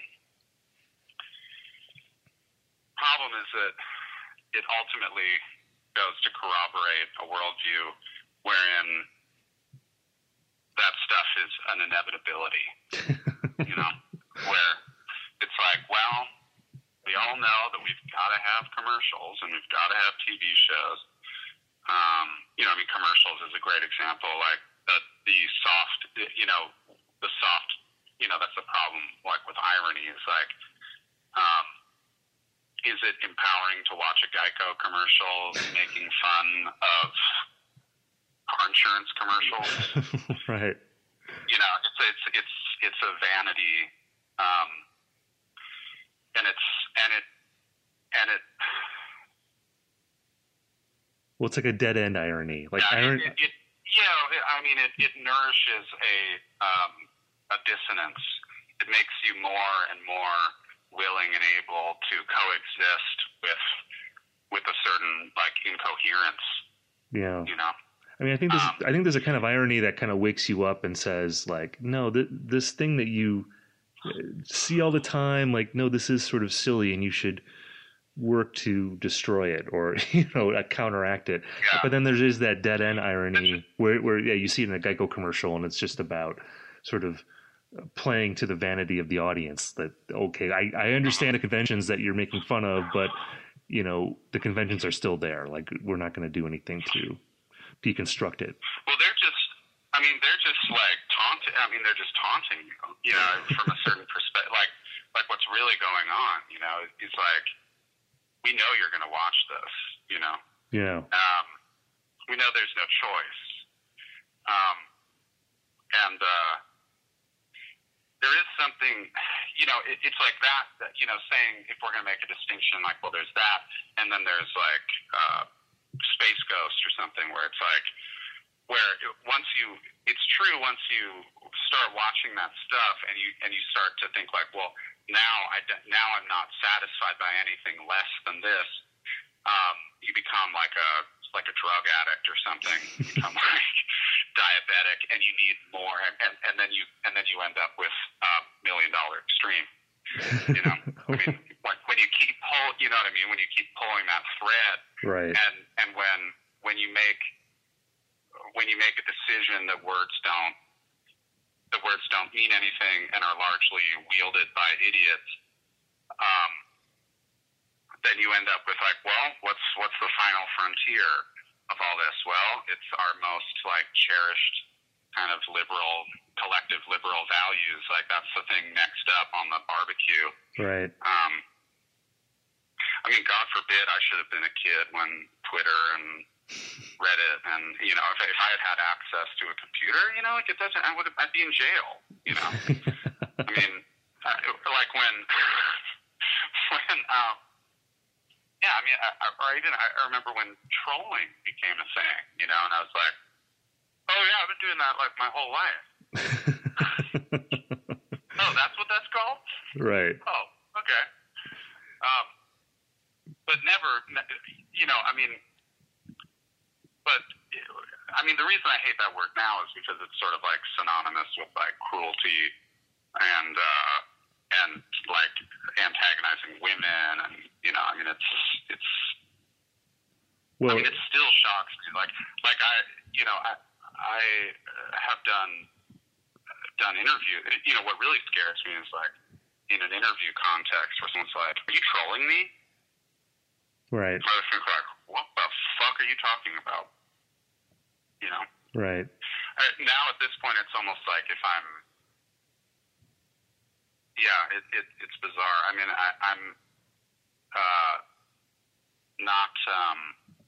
problem is that it ultimately goes to corroborate a worldview wherein that stuff is an inevitability. You know, where it's like, well, we all know that we've got to have commercials and we've got to have T V shows. Um, you know, I mean, commercials is a great example. Like the the soft, you know, the soft, you know, that's the problem. Like with irony, is like, um, is it empowering to watch a Geico commercial making fun of car insurance commercials? Right. You know, it's it's it's it's a vanity, um, and it's and it and it. Well, it's like a dead end irony. Like yeah, iron. it, it, yeah, it, I mean, it, it nourishes a um, a dissonance. It makes you more and more willing and able to coexist with with a certain like incoherence. Yeah. You know. I mean, I think there's, Um, I think there's a kind of irony that kind of wakes you up and says, like, no, th- this thing that you uh, see all the time, like, no, this is sort of silly, and you should work to destroy it or, you know, counteract it. Yeah. But then there is that dead end irony where, where yeah, you see it in a Geico commercial and it's just about sort of playing to the vanity of the audience that, okay, I, I understand the conventions that you're making fun of, but, you know, the conventions are still there. Like, we're not going to do anything to deconstruct it. Well, they're just, I mean, they're just like taunting, I mean, they're just taunting you, you know, from a certain perspective, like, like what's really going on, you know, it's like, we know you're going to watch this, you know? Yeah. Um, we know there's no choice. Um, and, uh, there is something, you know, it, it's like that, that, you know, saying if we're going to make a distinction, like, well, there's that, and then there's like uh, Space Ghost or something, where it's like, where it, once you, it's true, once you start watching that stuff and you and you start to think like, well, now I now I'm not satisfied by anything less than this. Um, you become like a like a drug addict or something. You become like diabetic, and you need more, and, and, and then you and then you end up with uh, Million Dollar Extreme. You know, I mean, when, when you keep pull, you know what I mean. When you keep pulling that thread, right? And and when when you make when you make a decision that words don't that words don't mean anything and are largely wielded by idiots, um, then you end up with like, well, what's what's the final frontier of all this? Well, it's our most like cherished kind of liberal, collective liberal values. Like, that's the thing next up on the barbecue. Right. Um, I mean, God forbid I should have been a kid when Twitter and Reddit and, you know, if, if I had had access to a computer, you know, like it doesn't, I would have, I'd be in jail, you know. I mean, uh, like when, when, um, yeah, I mean, I, I, or even I remember when trolling became a thing, you know, and I was like, oh yeah, I've been doing that like my whole life. Oh, that's what that's called? Right. Oh, okay. Um, but never, you know, I mean, but, I mean, the reason I hate that word now is because it's sort of like synonymous with like cruelty and, uh, and like antagonizing women, and you know, I mean, it's it's. Well, I mean, it still shocks me. Like, like I, you know, I I have done done interview. You know, what really scares me is like in an interview context where someone's like, "Are you trolling me?" Right. I was think like, "What the fuck are you talking about?" You know. Right. Now at this point, it's almost like if I'm. Yeah, it, it, it's bizarre. I mean, I, I'm uh, not. Um,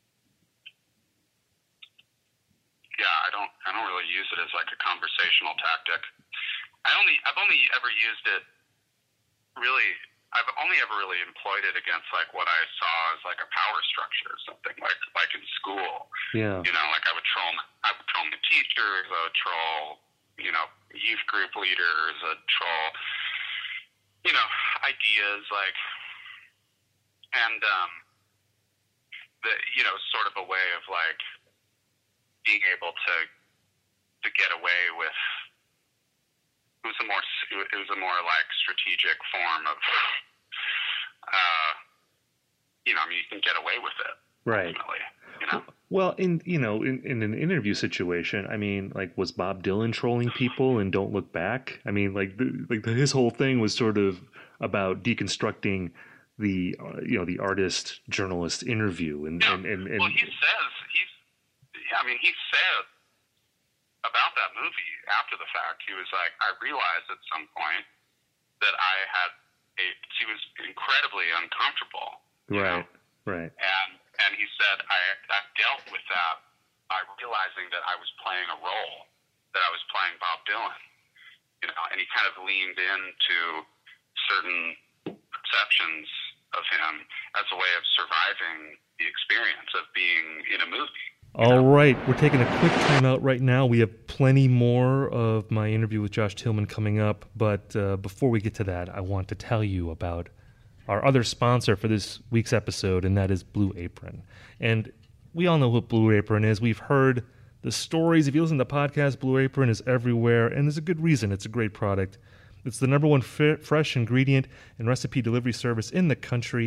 yeah, I don't. I don't really use it as like a conversational tactic. I only. I've only ever used it. Really, I've only ever really employed it against like what I saw as like a power structure or something, like like in school. Yeah. You know, like I would troll. I would troll the teachers. I would troll. You know, youth group leaders. I'd troll. You know, ideas like, and, um, the, you know, sort of a way of like being able to, to get away with, it was a more, it was a more like strategic form of, uh, you know, I mean, you can get away with it. Right. Ultimately, you know? Well, in, you know, in, in an interview situation, I mean, like, was Bob Dylan trolling people in Don't Look Back? I mean, like, the, like the, his whole thing was sort of about deconstructing the, uh, you know, the artist journalist interview, and, yeah. and, and, and well, he says he's, I mean, he said about that movie after the fact. He was like, I realized at some point that I had a. He was incredibly uncomfortable. Right. Know? Right. And. And he said, I, I dealt with that by realizing that I was playing a role, that I was playing Bob Dylan, you know, and he kind of leaned into certain perceptions of him as a way of surviving the experience of being in a movie. All right, we're taking a quick time out right now. We have plenty more of my interview with Josh Tillman coming up, but uh, before we get to that, I want to tell you about our other sponsor for this week's episode, and that is Blue Apron. And we all know what Blue Apron is. We've heard the stories. If you listen to the podcast, Blue Apron is everywhere, and there's a good reason. It's a great product. It's the number one f- fresh ingredient and recipe delivery service in the country,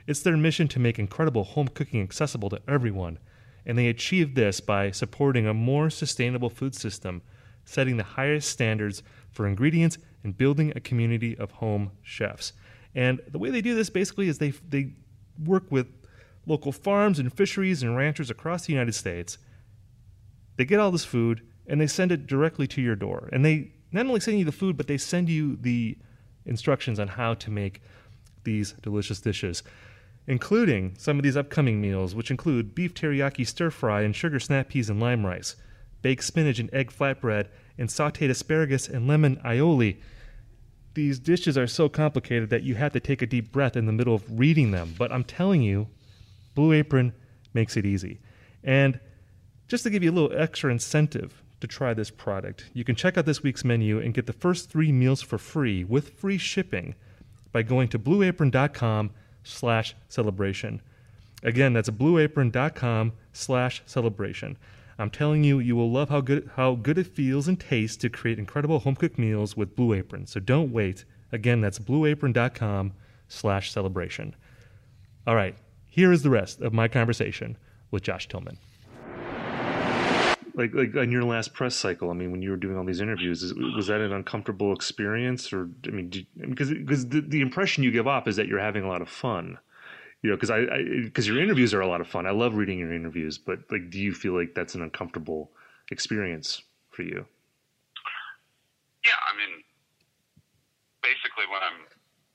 It's their mission to make incredible home cooking accessible to everyone, and they achieve this by supporting a more sustainable food system, setting the highest standards for ingredients, and building a community of home chefs. And the way they do this basically is they they work with local farms and fisheries and ranchers across the United States. They get all this food and they send it directly to your door. And they not only send you the food, but they send you the instructions on how to make these delicious dishes, including some of these upcoming meals, which include beef teriyaki stir fry and sugar snap peas and lime rice, baked spinach and egg flatbread, and sauteed asparagus and lemon aioli. These dishes are so complicated that you have to take a deep breath in the middle of reading them, but I'm telling you, Blue Apron makes it easy. And just to give you a little extra incentive to try this product, you can check out this week's menu and get the first three meals for free with free shipping by going to blueapron.com slash celebration. Again, that's blueapron.com slash celebration. I'm telling you, you will love how good how good it feels and tastes to create incredible home-cooked meals with Blue Apron. So don't wait. Again, that's blueapron.com slash celebration. All right, here is the rest of my conversation with Josh Tillman. Like, like on your last press cycle, I mean, when you were doing all these interviews, is, was that an uncomfortable experience? Or, I mean, did, because because the, the impression you give off is that you're having a lot of fun. You know, because I, because your interviews are a lot of fun. I love reading your interviews, but like, do you feel like that's an uncomfortable experience for you? Yeah, I mean, basically, when I'm,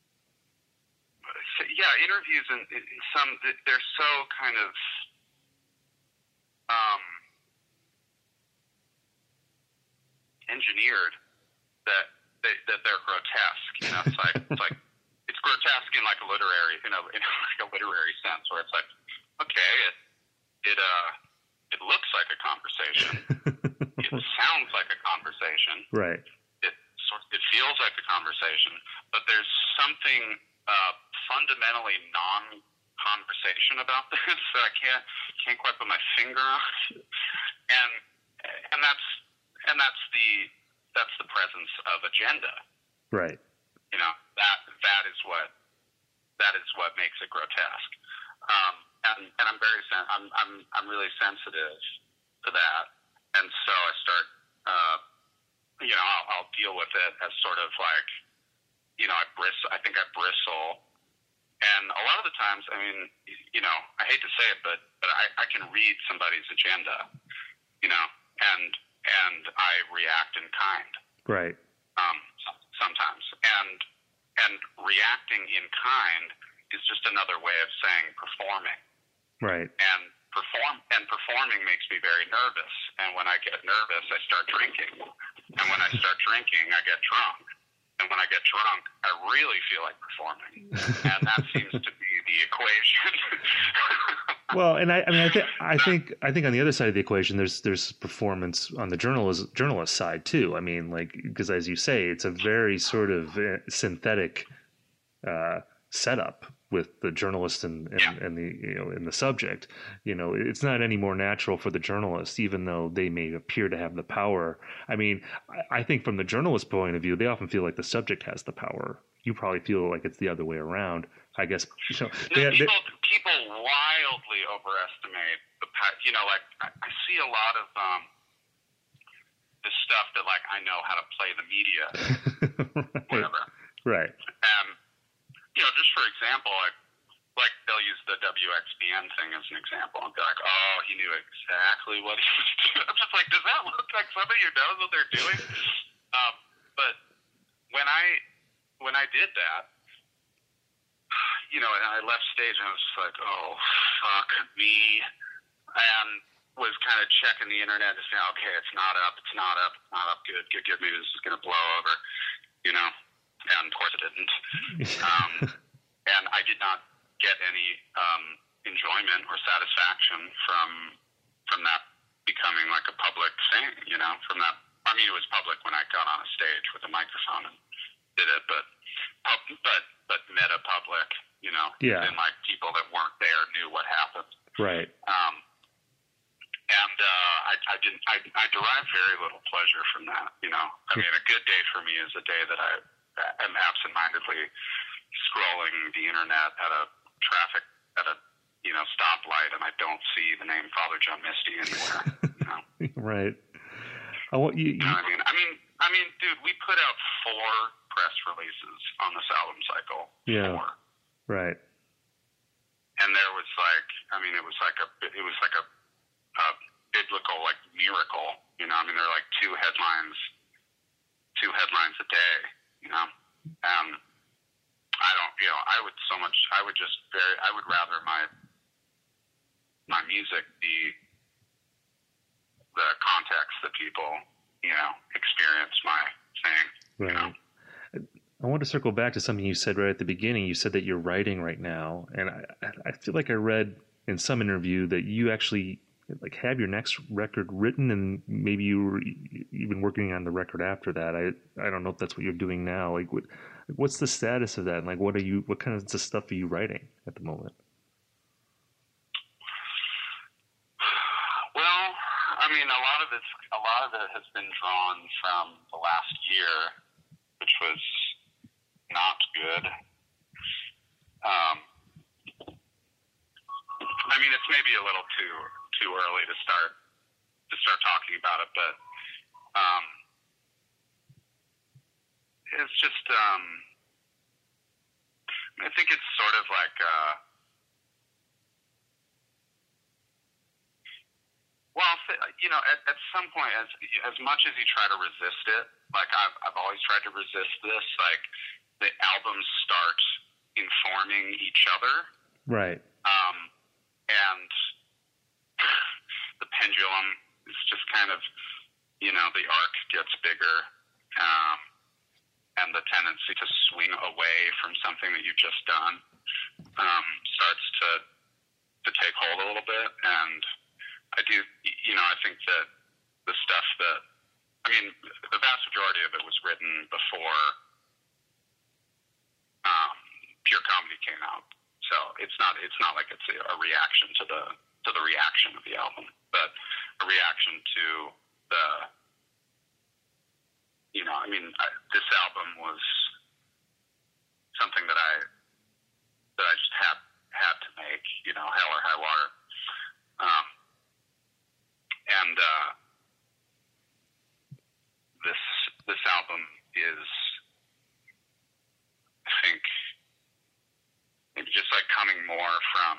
yeah, interviews and some they're so kind of, um, engineered that they, that they're grotesque. You know, it's like it's like. It's grotesque in like a literary, you know, in like a literary sense, where it's like, okay, it it uh it looks like a conversation, it sounds like a conversation, right? It it feels like a conversation, but there's something uh, fundamentally non-conversation about this that I can't can't quite put my finger on, and and that's and that's the that's the presence of agenda, right? You know, that that is what that is what makes it grotesque, um, and and I'm very sen- I'm I'm I'm really sensitive to that, and so I start, uh, you know, I'll, I'll deal with it as sort of like, you know, I bristle. I think I bristle, and a lot of the times, I mean, you know, I hate to say it, but but I, I can read somebody's agenda, you know, and and I react in kind, right. Um, sometimes, and and reacting in kind is just another way of saying performing. Right. And perform and performing makes me very nervous. And when I get nervous, I start drinking. And when I start drinking, I get drunk. And when I get drunk, I really feel like performing. And that seems to be the equation. Well, and I, I mean, I think, I think, I think on the other side of the equation, there's, there's performance on the journalist, journalist side too. I mean, like, because as you say, it's a very sort of synthetic uh, setup with the journalist and, and, yeah. and the, you know, and the subject. You know, it's not any more natural for the journalist, even though they may appear to have the power. I mean, I, I think from the journalist point of view, they often feel like the subject has the power. You probably feel like it's the other way around. I guess, you know, they, they, people, they, people wildly overestimate the, you know, like I, I see a lot of um, the stuff that like I know how to play the media, right. whatever. Right. Um, you know, just for example, like, like they'll use the W X B N thing as an example and be like, oh, he knew exactly what he was doing. I'm just like, does that look like somebody who knows what they're doing? um, but when I when I did that, you know, and I left stage and I was just like, oh, fuck me. And was kind of checking the internet to say, okay, it's not up, it's not up, it's not up, good, good, good, maybe this is going to blow over, you know, and of course it didn't. um, and I did not get any um, enjoyment or satisfaction from from that becoming like a public thing, you know, from that. I mean, it was public when I got on a stage with a microphone and did it, but but but meta public, you know, yeah. and like people that weren't there knew what happened. Right. Um, and uh, I, I didn't. I, I derived very little pleasure from that. You know, I mean, a good day for me is a day that I am absentmindedly scrolling the internet at a traffic at a, you know, stoplight and I don't see the name Father John Misty anywhere. You know? Right. I want you. you know what I mean? I mean, I mean, dude, we put out four press releases on this album cycle. Yeah. Four. Right. And there was like, I mean, it was like a, it was like a, a biblical like miracle. You know, I mean, there were like two headlines, two headlines a day. You know, and I don't, you know, I would so much, I would just very, I would rather my my music be the context that people, you know, experience my thing. Right. You know? I want to circle back to something you said right at the beginning. You said that you're writing right now, and I, I feel like I read in some interview that you actually like have your next record written, and maybe you were even working on the record after that. I I don't know if that's what you're doing now. Like, what what's the status of that? And like, what are you? What kind of stuff are you writing at the moment? Well, I mean, a lot of it's a lot of it has been drawn from the last year, which was not good. Um, I mean, it's maybe a little too too early to start to start talking about it, but um, it's just um, I think it's sort of like. Uh, Well, you know, at, at some point, as as much as you try to resist it, like I've I've always tried to resist this, like the albums start informing each other, right? Um, and the pendulum is just kind of, you know, the arc gets bigger, um, and the tendency to swing away from something that you've just done um, starts to to take hold a little bit, and I do, you know, I think that the stuff that, I mean, the vast majority of it was written before um, Pure Comedy came out. So it's not, it's not like it's a, a reaction to the, to the reaction of the album, but a reaction to the, you know, I mean, I, this album was something that I, that I just had, had to make, you know, hell or high water. Um, And uh, this this album is, I think, maybe just like coming more from.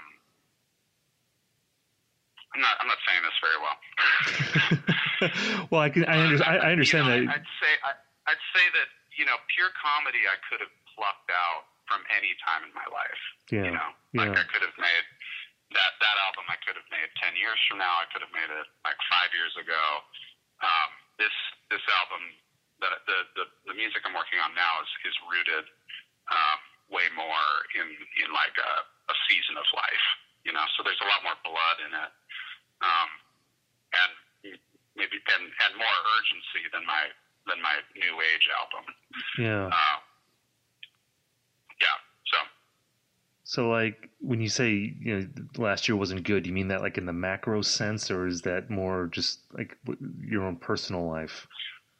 I'm not. I'm not saying this very well. Well, I can. I, under, I, I understand you know, that. I'd say. I, I'd say that you know, Pure Comedy I could have plucked out from any time in my life. Yeah. You know, Yeah. like I could have made. That that album I could have made ten years from now. I could have made it like five years ago. Um, this this album, the, the the the music I'm working on now is is rooted um, way more in in like a, a season of life. You know, so there's a lot more blood in it, um, and maybe and, and more urgency than my than my new age album. Yeah. Uh, yeah. So. So, like, when you say, you know, last year wasn't good, you mean that, like, in the macro sense, or is that more just, like, your own personal life?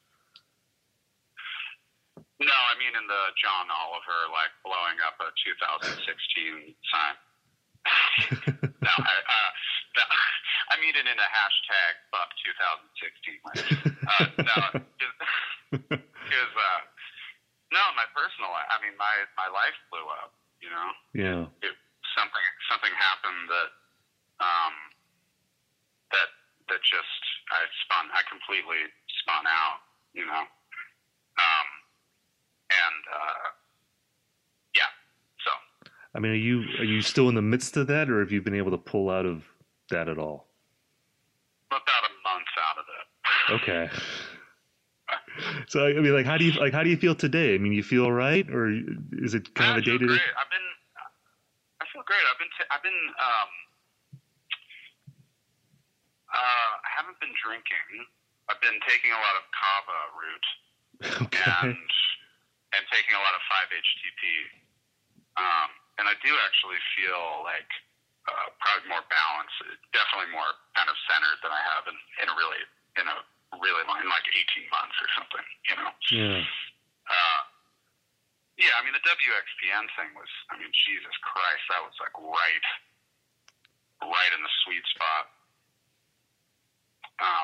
No, I mean in the John Oliver, like, blowing up a two thousand sixteen sign. no, I, uh, no, I mean it in a hashtag fuck twenty sixteen. Uh, no, because, uh, no, my personal life, I mean, my, my life blew up. You know, yeah. It, something something happened that um, that that just I spun. I completely spun out. You know, um, and uh, yeah. So. I mean, are you are you still in the midst of that, or have you been able to pull out of that at all? About a month out of it. Okay. So I mean, like, how do you like? How do you feel today? I mean, you feel all right, or is it kind I of a day to day? I've been, I feel great. I've been, t- I've been, um, uh, I haven't been drinking. I've been taking a lot of kava root Okay. and and taking a lot of five H T P. Um, and I do actually feel like uh, probably more balanced, definitely more kind of centered than I have in, in a really in a really long, in like eighteen months or something, you know. Yeah. Uh, Yeah, I mean, the W X P N thing was, I mean, Jesus Christ, that was like right, right in the sweet spot. Um,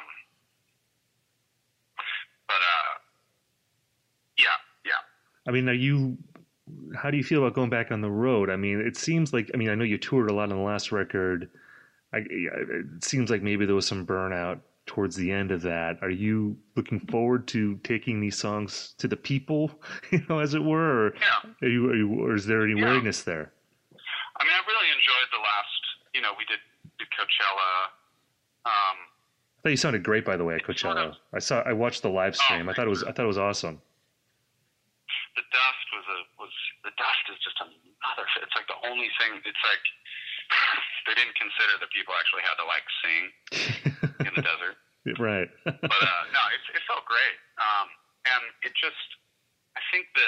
but, uh, yeah, yeah. I mean, are you, how do you feel about going back on the road? I mean, it seems like, I mean, I know you toured a lot on the last record. I, it seems like maybe there was some burnout towards the end of that. Are you looking forward to taking these songs to the people, you know, as it were? Or, yeah. are you, are you, or is there any yeah. weariness there? I mean, I really enjoyed the last, you know, we did, did Coachella. Um, I thought you sounded great, by the way, at Coachella. Sort of, I saw, I watched the live stream. Oh, I thought it was, I thought it was awesome. The dust was a, was, the dust is just another, it's like the only thing, it's like, they didn't consider that people actually had to like sing in the desert. Right. But, uh, no, it, it felt great. Um, and it just, I think that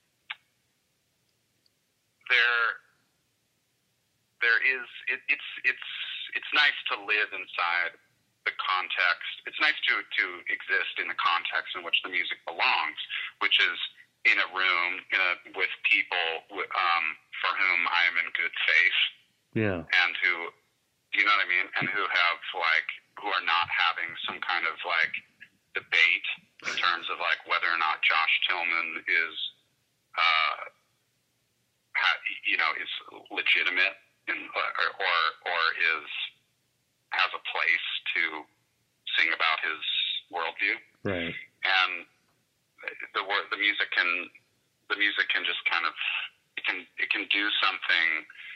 there, there is, it, it's, it's, it's nice to live inside the context. It's nice to, to exist in the context in which the music belongs, which is in a room in a, with people um, for whom I am in good faith. Yeah. And who, you know what I mean? And who have like, who are not having some kind of like debate in terms of like whether or not Josh Tillman is, uh, ha, you know, is legitimate in, or, or, or is, has a place to sing about his worldview. Right. And the word, the music can, the music can just kind of, it can, it can do something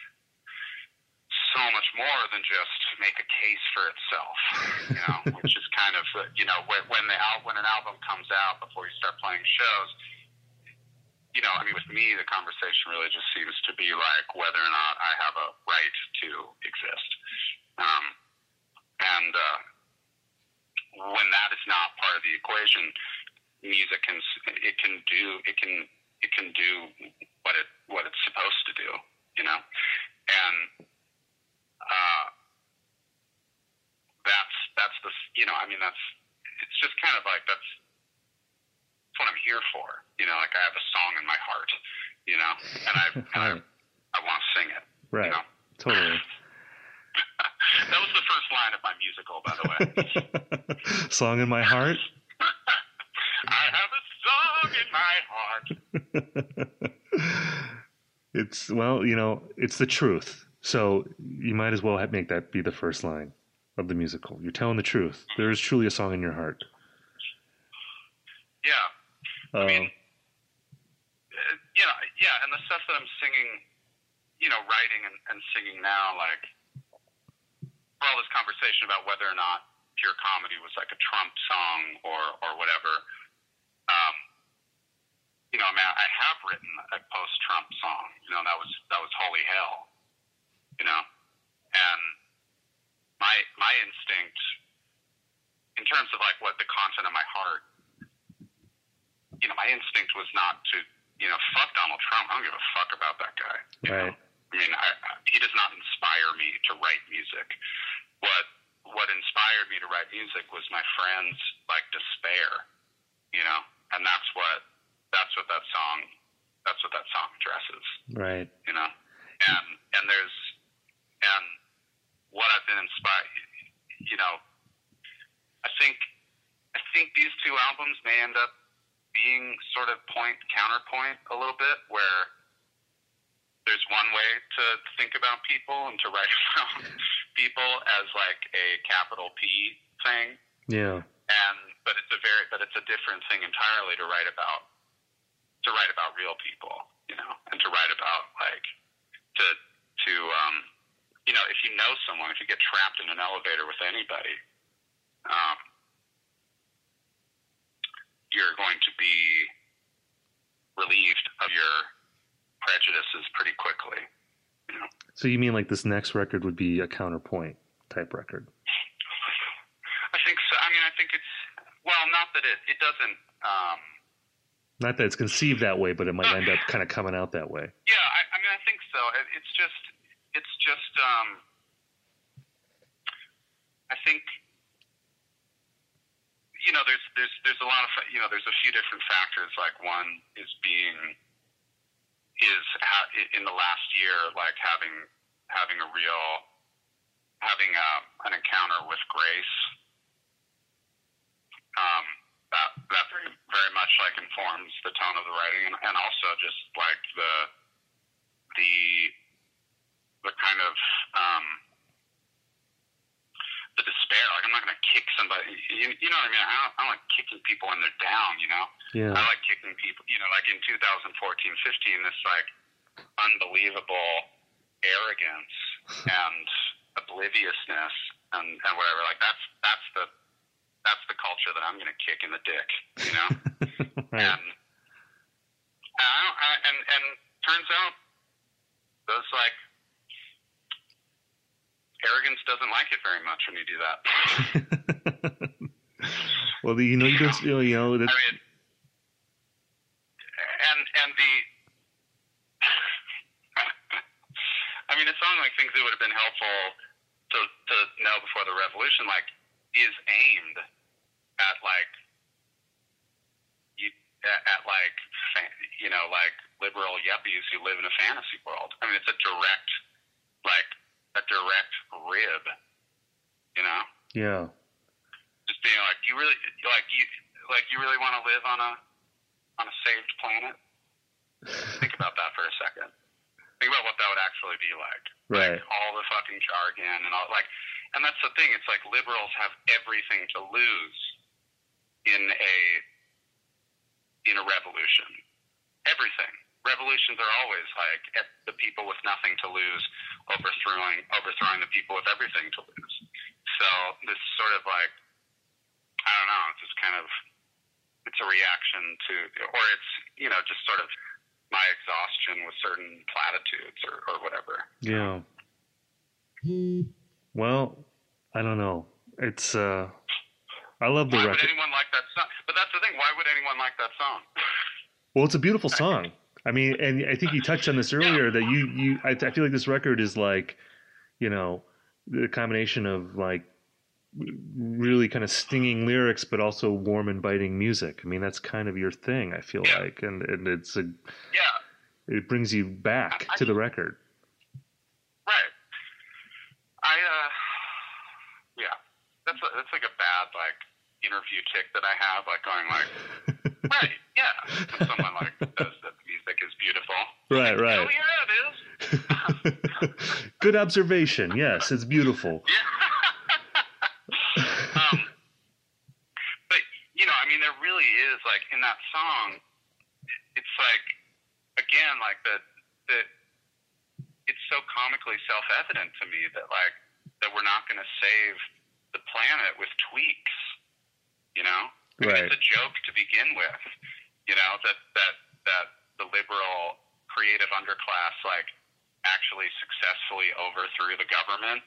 so much more than just make a case for itself, you know, which is kind of, you know, when, when the al- when an album comes out before you start playing shows, you know, I mean, with me, the conversation really just seems to be like whether or not I have a right to exist. Um, and uh, when that is not part of the equation, music can, it can do, it can, it can do what it, what it's supposed to do, you know? And, Uh, that's, that's the, you know, I mean, that's, it's just kind of like, that's, that's what I'm here for, you know, like I have a song in my heart, you know, and I, and I, I want to sing it. Right. You know? Totally. That was the first line of my musical, by the way. Song in my heart? I have a song in my heart. It's, well, you know, it's the truth. So you might as well have, make that be the first line of the musical. You're telling the truth. There is truly a song in your heart. Yeah. Uh, I mean, uh, you know, yeah, and the stuff that I'm singing, you know, writing and, and singing now, like, for all this conversation about whether or not Pure Comedy was like a Trump song or, or whatever, um, you know, I mean, I have written a post-Trump song. You know, that was that was Holy Hell. You know, and my my instinct, in terms of like what the content of my heart, you know, my instinct was not to, you know, fuck Donald Trump. I don't give a fuck about that guy. You right. know? I mean, I, I, he does not inspire me to write music. What what inspired me to write music was my friends' like despair. You know, and that's what that's what that song that's what that song addresses. Right. You know, and and there's and what I've been inspired, you know, I think I think these two albums may end up being sort of point counterpoint a little bit, where there's one way to think about people and to write about people as like a capital P thing. Yeah. And but it's a very but it's a different thing entirely to write about to write about real people, you know, and to write about like to to um you know, if you know someone, if you get trapped in an elevator with anybody, um, you're going to be relieved of your prejudices pretty quickly. You know? So you mean like this next record would be a counterpoint type record? I think so. I mean, I think it's, well, not that it, it doesn't... Um, not that it's conceived that way, but it might uh, end up kind of coming out that way. Yeah, I, I mean, I think so. It, it's just... It's just, um, I think, you know, there's, there's, there's a lot of, you know, there's a few different factors. Like one is being, is ha- in the last year, like having having a real having a, an encounter with grace. Um, that that very, very much like informs the tone of the writing, and, and also just like the the the kind of um, the despair. Like, I'm not going to kick somebody. You, you know what I mean? I don't, I don't like kicking people when they're down. You know? Yeah. I like kicking people. You know, like in two thousand fourteen, fifteen, this like unbelievable arrogance and obliviousness and, and whatever. Like that's that's the that's the culture that I'm going to kick in the dick. You know? Right. And I don't, I, and and turns out those like. Arrogance doesn't like it very much when you do that. Well, the, you know, you, you don't, you know, that. I mean, and and the, I mean, a song like "Things That Would Have Been Helpful to to Know Before the Revolution" like is aimed at like you at, at like you know like liberal yuppies who live in a fantasy world. I mean, it's a direct like. a direct rib, you know? Yeah. Just being like, you really, like, you, like, you really want to live on a, on a saved planet? Think about that for a second. Think about what that would actually be like. Right. Like, all the fucking jargon and all, like, and that's the thing, it's like liberals have everything to lose in a, in a revolution. Everything. Revolutions are always like the people with nothing to lose overthrowing overthrowing the people with everything to lose. So this sort of like, I don't know, it's just kind of, it's a reaction to, or it's, you know, just sort of my exhaustion with certain platitudes or, or whatever. Yeah. Well, I don't know. It's, uh, I love the why record. Why would anyone like that song? But that's the thing, why would anyone like that song? Well, it's a beautiful song. I mean, and I think you touched on this earlier that you, you I, I feel like this record is like, you know, the combination of like really kind of stinging lyrics, but also warm and biting music. I mean, that's kind of your thing, I feel yeah. like. And, and it's a, yeah, it brings you back I, to I, the record. Right. I, uh, yeah, that's, a, that's like a bad, like, interview tick that I have, like going like, right, yeah. And someone like says that the music is beautiful. Right, right. Oh yeah, it is. Good observation. Yes, it's beautiful. Yeah. um, but you know, I mean, there really is like in that song. It's like again, like the the. It's so comically self-evident to me that like that we're not going to save the planet with tweaks. You know, I mean, right. It's a joke to begin with. You know that that that the liberal creative underclass like actually successfully overthrew the government.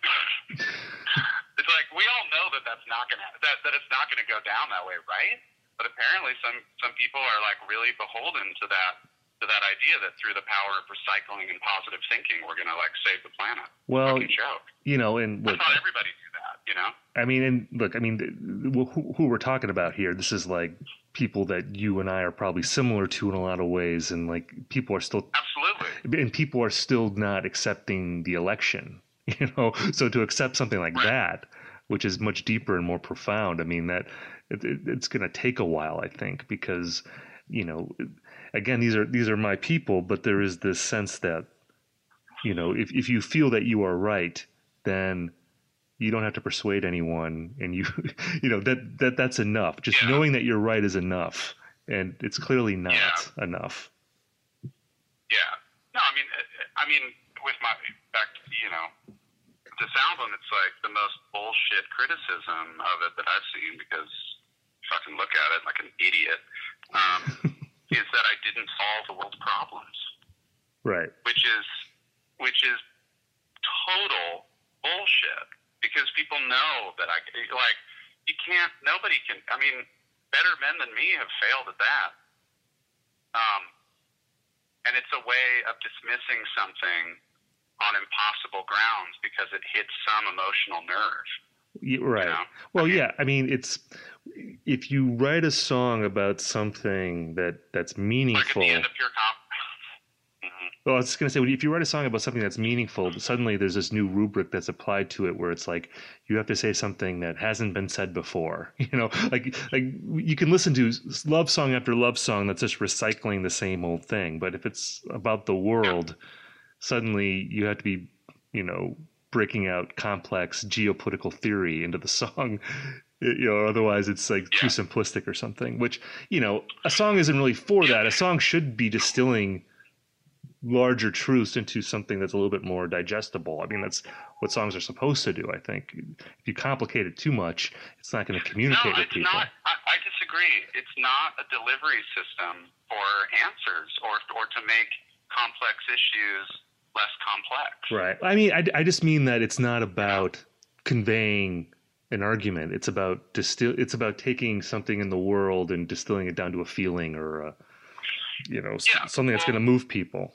It's like we all know that that's not gonna that that it's not gonna go down that way, right? But apparently, some some people are like really beholden to that to that idea that through the power of recycling and positive thinking, we're gonna like save the planet. Well, fucking joke. You know, and look, I thought everybody do that. You know. I mean, and look, I mean, who, who we're talking about here, this is like people that you and I are probably similar to in a lot of ways. And like people are still. Absolutely. And people are still not accepting the election, you know, so to accept something like right. that, which is much deeper and more profound. I mean, that it, it, it's going to take a while, I think, because, you know, again, these are these are my people. But there is this sense that, you know, if, if you feel that you are right, then you don't have to persuade anyone, and you, you know, that, that that's enough. Just yeah. knowing that you're right is enough, and it's clearly not yeah. enough. Yeah. No, I mean, I mean, with my back, you know, this album, it's like the most bullshit criticism of it that I've seen because fucking look at it like an idiot. Um, is that I didn't solve the world's problems, right? Which is, which is total bullshit. Because people know that I, like, you can't, nobody can, I mean, better men than me have failed at that. Um, and it's a way of dismissing something on impossible grounds because it hits some emotional nerve. Yeah, right. You know? Well, I mean, yeah, I mean, it's, if you write a song about something that, that's meaningful. Like at the end of Pure Comp. Mm-hmm. Well, I was just going to say, if you write a song about something that's meaningful, suddenly there's this new rubric that's applied to it where it's like you have to say something that hasn't been said before. You know, like like you can listen to love song after love song that's just recycling the same old thing. But if it's about the world, suddenly you have to be, you know, breaking out complex geopolitical theory into the song. You know, otherwise it's like yeah. too simplistic or something, which, you know, a song isn't really for that. A song should be distilling larger truths into something that's a little bit more digestible. I mean, that's what songs are supposed to do, I think. If you complicate it too much, it's not going to communicate no, with people. Not, I, I disagree. It's not a delivery system for answers or or to make complex issues less complex. Right. I mean, I, I just mean that it's not about conveying an argument. It's about distill. It's about taking something in the world and distilling it down to a feeling or, a, you know, yeah, something that's well, going to move people.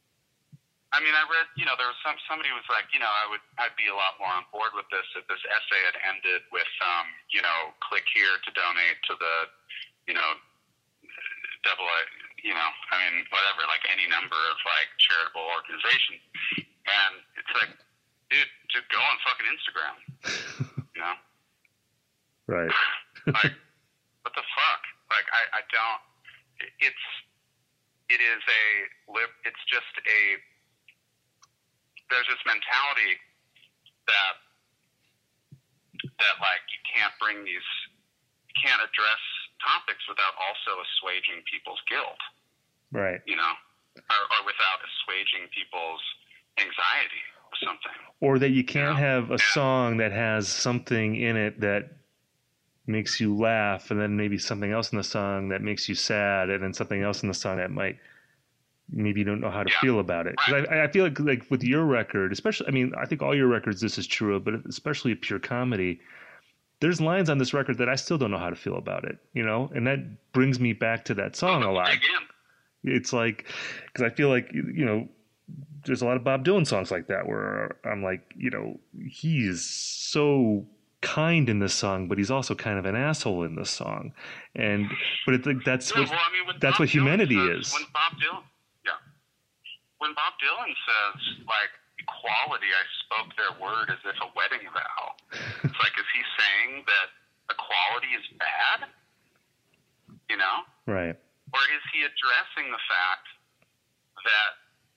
I mean, I read, you know, there was some somebody was like, you know, I would, I'd be a lot more on board with this if this essay had ended with, um, you know, click here to donate to the, you know, double, you know, I mean, whatever, like any number of like charitable organizations, and it's like, dude, just go on fucking Instagram, you know, right? Like, what the fuck? Like, I, I don't. It's, it is a, it's just a. There's this mentality that that like you can't bring these, you can't address topics without also assuaging people's guilt, right? You know, or, or without assuaging people's anxiety or something. Or that you can't you know? have a yeah. song that has something in it that makes you laugh, and then maybe something else in the song that makes you sad, and then something else in the song that might. Maybe you don't know how to yeah. feel about it. Because I, I feel like, like with your record, especially, I mean, I think all your records, this is true of, but especially Pure Comedy, there's lines on this record that I still don't know how to feel about it, you know? And that brings me back to that song a lot. Again. It's like, because I feel like, you know, there's a lot of Bob Dylan songs like that where I'm like, you know, he is so kind in this song, but he's also kind of an asshole in this song. And, but it's like, that's yeah, what, well, I mean, that's Bob what humanity Dylan is. Says, when Bob Dylan, When Bob Dylan says, like, equality, I spoke their word as if a wedding vow. It's like, is he saying that equality is bad? You know? Right. Or is he addressing the fact that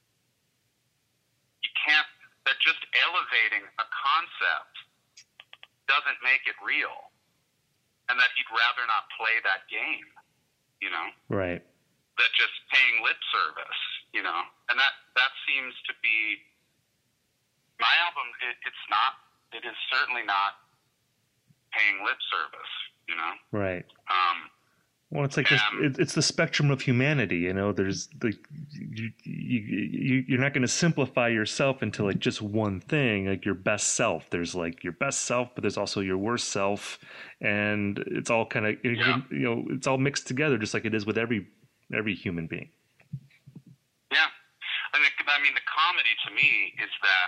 you can't, that just elevating a concept doesn't make it real? And that he'd rather not play that game, you know? Right. That just paying lip service, you know, and that, that seems to be my album. It, it's not, it is certainly not paying lip service, you know? Right. Um, well, it's like, this, it, it's the spectrum of humanity, you know, there's the, you, you, you, you're not going to simplify yourself into like just one thing, like your best self. There's like your best self, but there's also your worst self. And it's all kind of, yeah. you know, it's all mixed together just like it is with every, every human being. Yeah. And the, I mean, the comedy to me is that,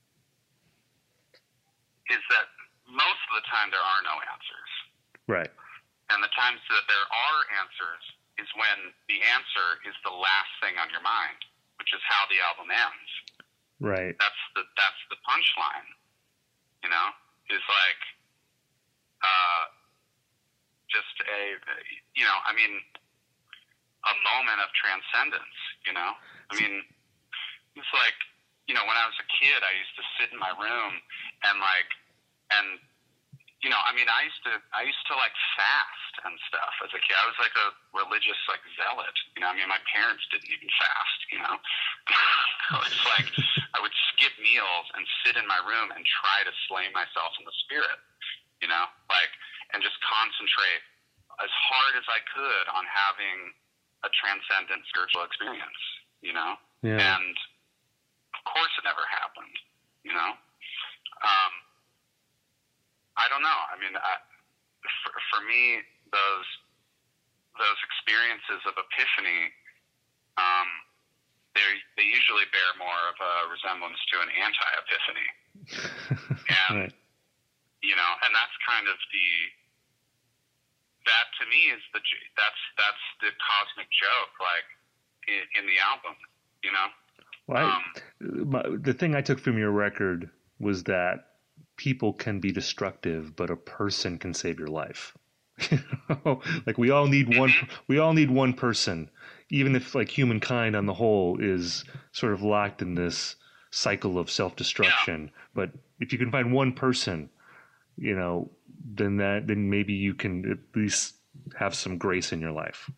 is that most of the time there are no answers. Right. And the times that there are answers is when the answer is the last thing on your mind, which is how the album ends. Right. That's the, that's the punchline, you know, is like, uh, just a, you know, I mean, a moment of transcendence, you know? I mean, it's like, you know, when I was a kid, I used to sit in my room and like, and, you know, I mean, I used to, I used to like fast and stuff as a kid. I was like a religious, like zealot, you know? I mean, my parents didn't even fast, you know? So it's like, I would skip meals and sit in my room and try to slay myself in the spirit, you know? Like, and just concentrate as hard as I could on having a transcendent spiritual experience, you know? Yeah. And of course it never happened, you know? Um, I don't know. I mean, I, for, for me, those, those experiences of epiphany, um, they they usually bear more of a resemblance to an anti-epiphany. And, right. you know, and that's kind of the, that to me is the, that's, that's the cosmic joke, like in, in the album, you know? Well, I, Um, my, the thing I took from your record was that people can be destructive, but a person can save your life. You know? Like we all need one. mhm. We all need one person, even if like humankind on the whole is sort of locked in this cycle of self-destruction. But if you can find one person, you know, then that then maybe you can at least have some grace in your life.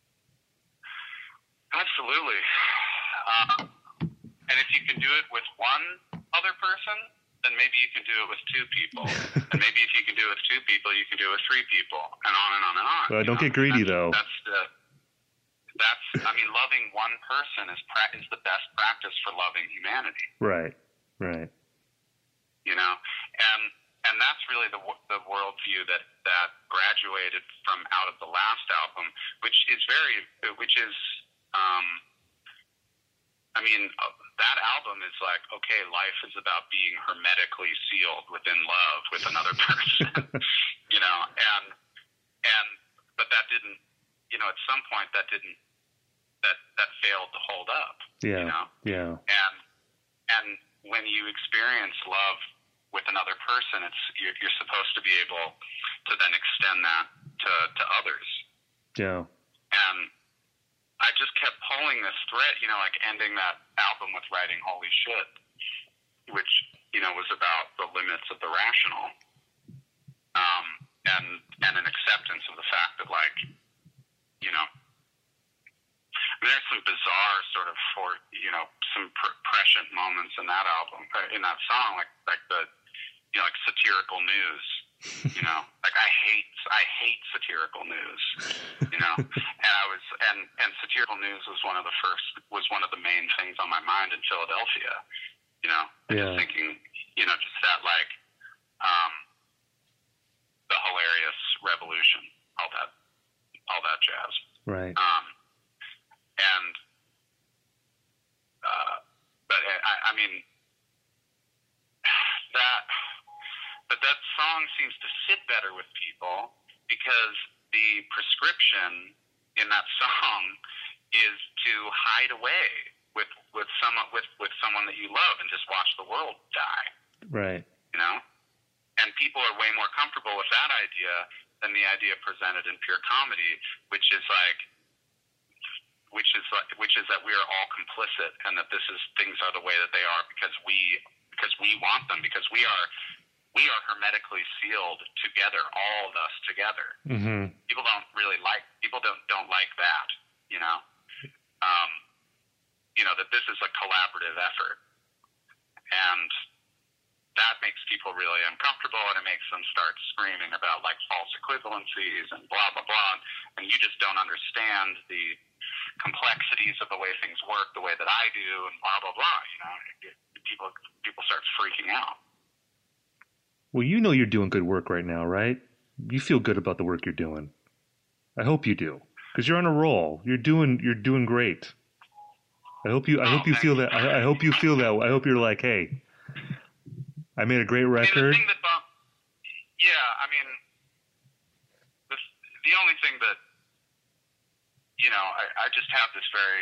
Absolutely. Uh, and if you can do it with one other person, then maybe you can do it with two people. And maybe if you can do it with two people, you can do it with three people, and on and on and on. Well, don't know? get greedy, that's, though. That's the. That's. I mean, loving one person is pra- is the best practice for loving humanity. Right. Right. You know, and and that's really the the worldview that that graduated from out of the last album, which is very, which is. Um, I mean, uh, that album is like, okay, life is about being hermetically sealed within love with another person, you know, and, and, but that didn't, you know, at some point that didn't, that, that failed to hold up, Yeah. you know? Yeah. And, and when you experience love with another person, it's, you're, you're supposed to be able to then extend that to, to others. Yeah. And I just kept pulling this thread, you know, like ending that album with writing Holy Shit, which, you know, was about the limits of the rational, um, and and an acceptance of the fact that, like, you know, I mean, there's some bizarre sort of, for you know, some pr- prescient moments in that album, in that song, like like the, you know, like satirical news. You know, like I hate, I hate satirical news, you know, and I was, and, and satirical news was one of the first, was one of the main things on my mind in Philadelphia, you know, and Yeah. just thinking, you know, just that like, um, the hilarious revolution, all that, all that jazz. Right. Um, and, uh, but I, I mean, that, but that song seems to sit better with people because the prescription in that song is to hide away with with someone with, with someone that you love and just watch the world die. Right. You know? And people are way more comfortable with that idea than the idea presented in pure comedy, which is like which is like which is that we are all complicit and that this is things are the way that they are because we because we want them, because we are we are hermetically sealed together, all of us together. Mm-hmm. People don't really like, people don't, don't like that, you know? Um, you know, that this is a collaborative effort. And that makes people really uncomfortable, and it makes them start screaming about, like, false equivalencies and blah, blah, blah. And you just don't understand the complexities of the way things work the way that I do, and blah, blah, blah, you know? People, people start freaking out. Well, you know you're doing good work right now, right? You feel good about the work you're doing. I hope you do, because you're on a roll. You're doing you're doing great. I hope you I Oh, hope you thank feel you. that. I, I hope you feel that. I hope you're like, hey, I made a great I mean, the record. thing that bump, yeah, I mean, the the only thing that, you know, I, I just have this very,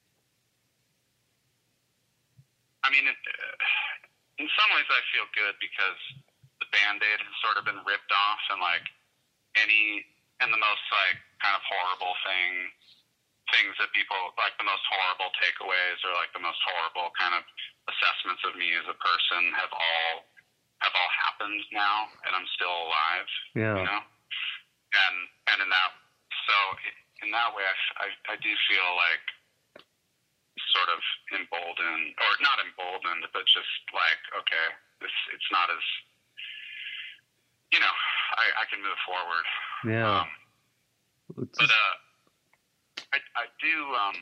I mean, it, uh, in some ways I feel good because the Band-Aid has sort of been ripped off, and like any, and the most like kind of horrible thing, things that people, like the most horrible takeaways or like the most horrible kind of assessments of me as a person have all, have all happened now, and I'm still alive, Yeah. you know? And, and in that, so in that way, I, I, I do feel like sort of emboldened, or not emboldened, but just like, okay, this, it's not as, you know, I, I can move forward. Yeah. Um, It's but, just- uh, I, I do, um,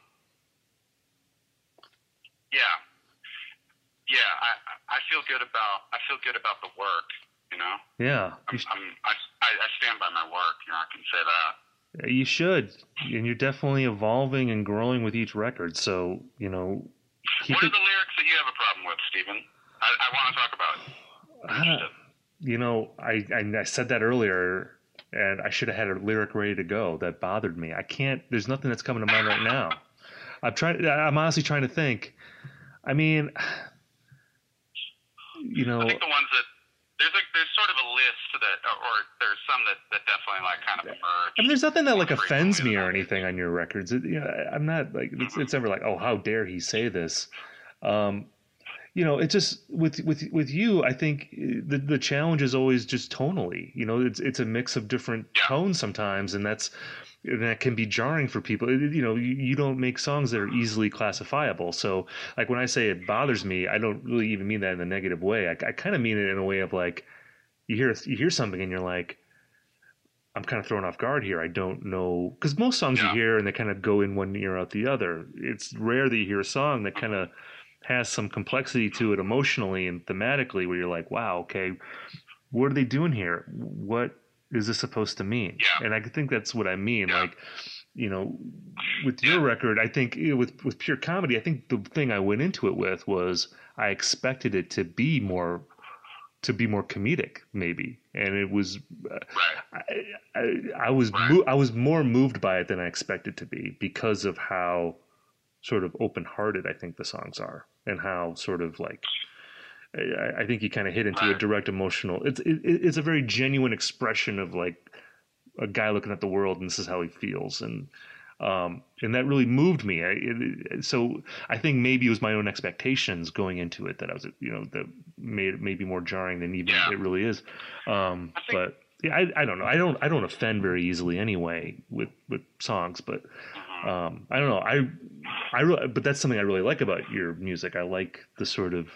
yeah, yeah, I, I feel good about, I feel good about the work, you know? yeah. I'm, You, sh- I'm, I, I stand by my work, you know, I can say that. you should, and you're definitely evolving and growing with each record. So you know, keep What are it. the lyrics that you have a problem with, Stephen? I, I want to talk about it. I'm I don't- interested. You know, I, I I said that earlier, and I should have had a lyric ready to go. That bothered me. I can't. There's nothing that's coming to mind right now. I'm trying. I'm honestly trying to think. I mean, you know, I think the ones that there's a, there's sort of a list that, or there's some that, that definitely like kind of emerge. I mean, there's nothing that like more offends frequently me than or others. anything on your records. It, you know, I- I'm not like it's, it's never like, oh, how dare he say this. Um, you know, it's just with with with you. I think the the challenge is always just tonally. You know, it's it's a mix of different Yeah. tones sometimes, and that's and that can be jarring for people. It- you know, you, you don't make songs that are easily classifiable. So, like when I say it bothers me, I don't really even mean that in a negative way. I, I kind of mean it in a way of like, you hear you hear something and you're like, I'm kind of thrown off guard here. I don't know, because most songs Yeah. you hear and they kind of go in one ear out the other. It's rare that you hear a song that kind of has some complexity to it emotionally and thematically, where you're like, wow, okay, what are they doing here? What is this supposed to mean? Yeah. And I think that's what I mean. Yeah. Like, you know, with your record, I think you know, with with pure comedy, I think the thing I went into it with was I expected it to be more to be more comedic, maybe, and it was. Uh, Right. I, I, I was Right. mo- I was more moved by it than I expected to be because of how sort of open-hearted I think the songs are, and how sort of like I, I think you kind of hit into a Right. direct emotional. It's it, it's a very genuine expression of like a guy looking at the world, and this is how he feels, and um, and that really moved me. I, it, so I think maybe it was my own expectations going into it that I was, you know, that made it maybe more jarring than even Yeah. it really is. Um, I think- but yeah, I, I don't know. I don't I don't offend very easily anyway with, with songs, but um, I don't know. I I really, but that's something I really like about your music. I like the sort of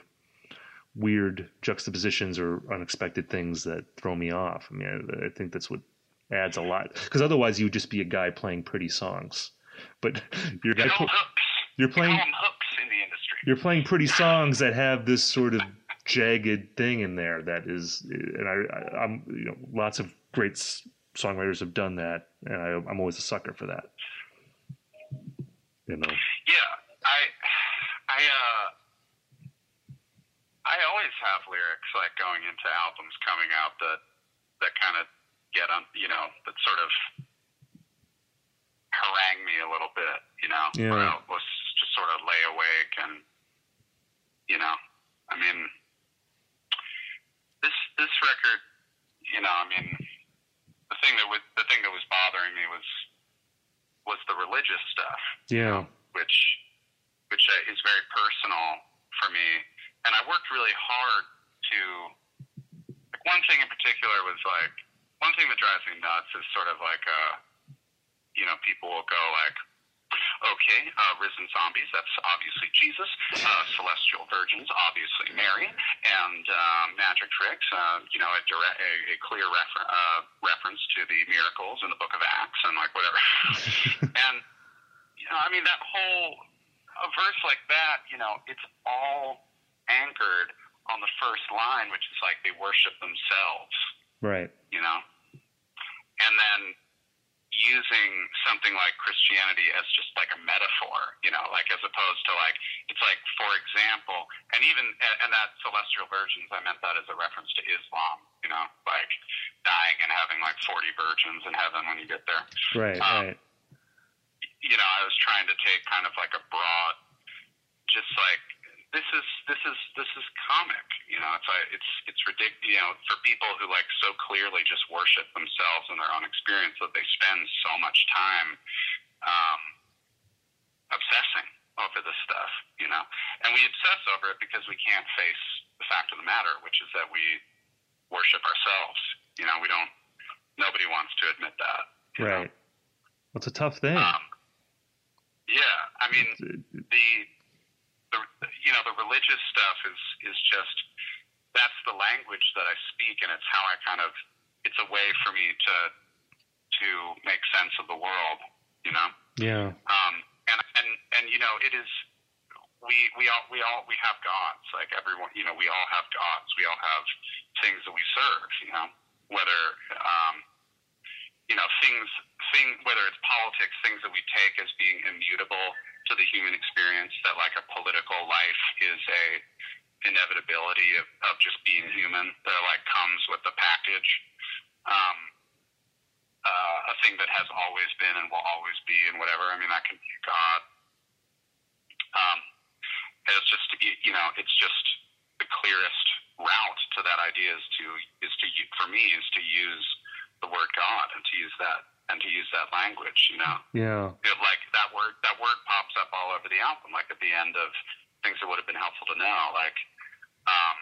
weird juxtapositions or unexpected things that throw me off. I mean, I, I think that's what adds a lot, because otherwise you would just be a guy playing pretty songs. But you're a guy We call pl- them hooks. you're We playing call them hooks in the industry. you're playing pretty songs that have this sort of jagged thing in there that is, and I, I I'm you know lots of great s- songwriters have done that, and I, I'm always a sucker for that. You know. Yeah, I, I, uh, I always have lyrics like going into albums coming out that that kind of get on, you know, that sort of harangue me a little bit, you know, Yeah. where I'll was just sort of lay awake and, you know, I mean, this this record, you know, I mean, the thing that was the thing that was bothering me was was the religious stuff. Yeah. Which, which uh, is very personal for me, and I worked really hard to. Like one thing in particular was like one thing that drives me nuts is sort of like uh, you know, people will go like, okay, uh, risen zombies, that's obviously Jesus. Uh, celestial virgins, obviously Mary, and uh, magic tricks, uh, you know, a, direct, a, a clear refer- uh, reference to the miracles in the Book of Acts and like whatever. And you know, I mean, that whole a verse like that, you know, it's all anchored on the first line, which is like they worship themselves, Right. you know, and then using something like Christianity as just like a metaphor, you know, like as opposed to like, it's like, for example, and even, and that celestial virgins, I meant that as a reference to Islam, you know, like dying and having like forty virgins in heaven when you get there. Right. Um, right. You know, I was trying to take kind of like a broad, just like, this is, this is, this is comic, you know, it's like, it's, it's ridiculous, you know, for people who like so clearly just worship themselves and their own experience that they spend so much time, um, obsessing over this stuff, you know, and we obsess over it because we can't face the fact of the matter, which is that we worship ourselves, you know, we don't, nobody wants to admit that. you know? Right. Well, it's a tough thing. Um, yeah, I mean, the, the you know the religious stuff is is just that's the language that I speak, and it's how I kind of it's a way for me to to make sense of the world, you know. Yeah. Um, and and and you know it is we we all we all we have gods, like everyone, you know, we all have gods, we all have things that we serve, you know, whether um, you know things thing whether it's politics, things that we take as being immutable to the human experience, that like a political life is a inevitability of, of just being human, that like comes with the package. Um, uh, a thing that has always been and will always be and whatever. I mean, that can be a god. Um, it's just, you know, it's just the clearest route to that idea is to, is to, for me, is to use the word God and to use that, and to use that language, you know? Yeah. It, like that word, that word pops up all over the album, like at the end of things that would have been helpful to know. Like, um,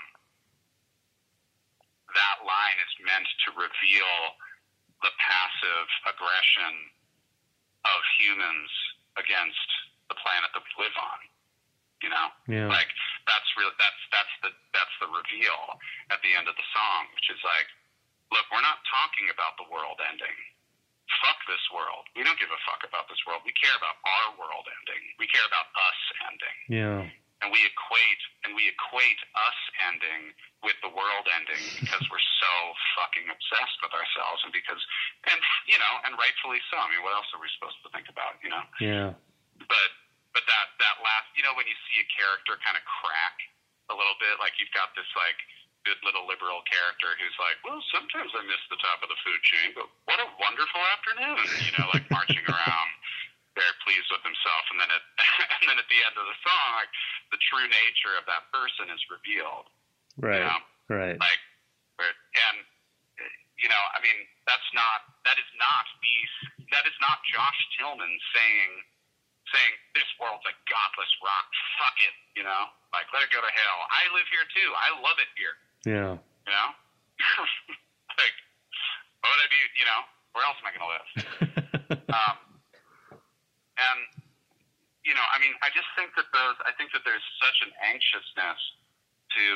that line is meant to reveal the passive aggression of humans against the planet that we live on. You know, yeah. like that's real. That's that's the that's the reveal at the end of the song, which is like, look, we're not talking about the world ending. Fuck this world. We don't give a fuck about this world. We care about our world ending. We care about us ending. Yeah. And we equate and we equate us ending with the world ending because we're so fucking obsessed with ourselves, and because, and you know, and rightfully so. I mean, what else are we supposed to think about? You know. Yeah. But. But that, that last, you know, when you see a character kind of crack a little bit, like you've got this, like, good little liberal character who's like, well, sometimes I miss the top of the food chain, but what a wonderful afternoon, you know, like marching around, very pleased with himself. And then at, and then at the end of the song, like, the true nature of that person is revealed. Right, you know? right. Like, and, you know, I mean, that's not, that is not me, that is not Josh Tillman saying, saying this world's a godless rock, fuck it, you know, like let it go to hell. I live here too. I love it here. Yeah. You know, like what would I be? You know, where else am I going to live? um, and you know, I mean, I just think that those. I think that there's such an anxiousness to.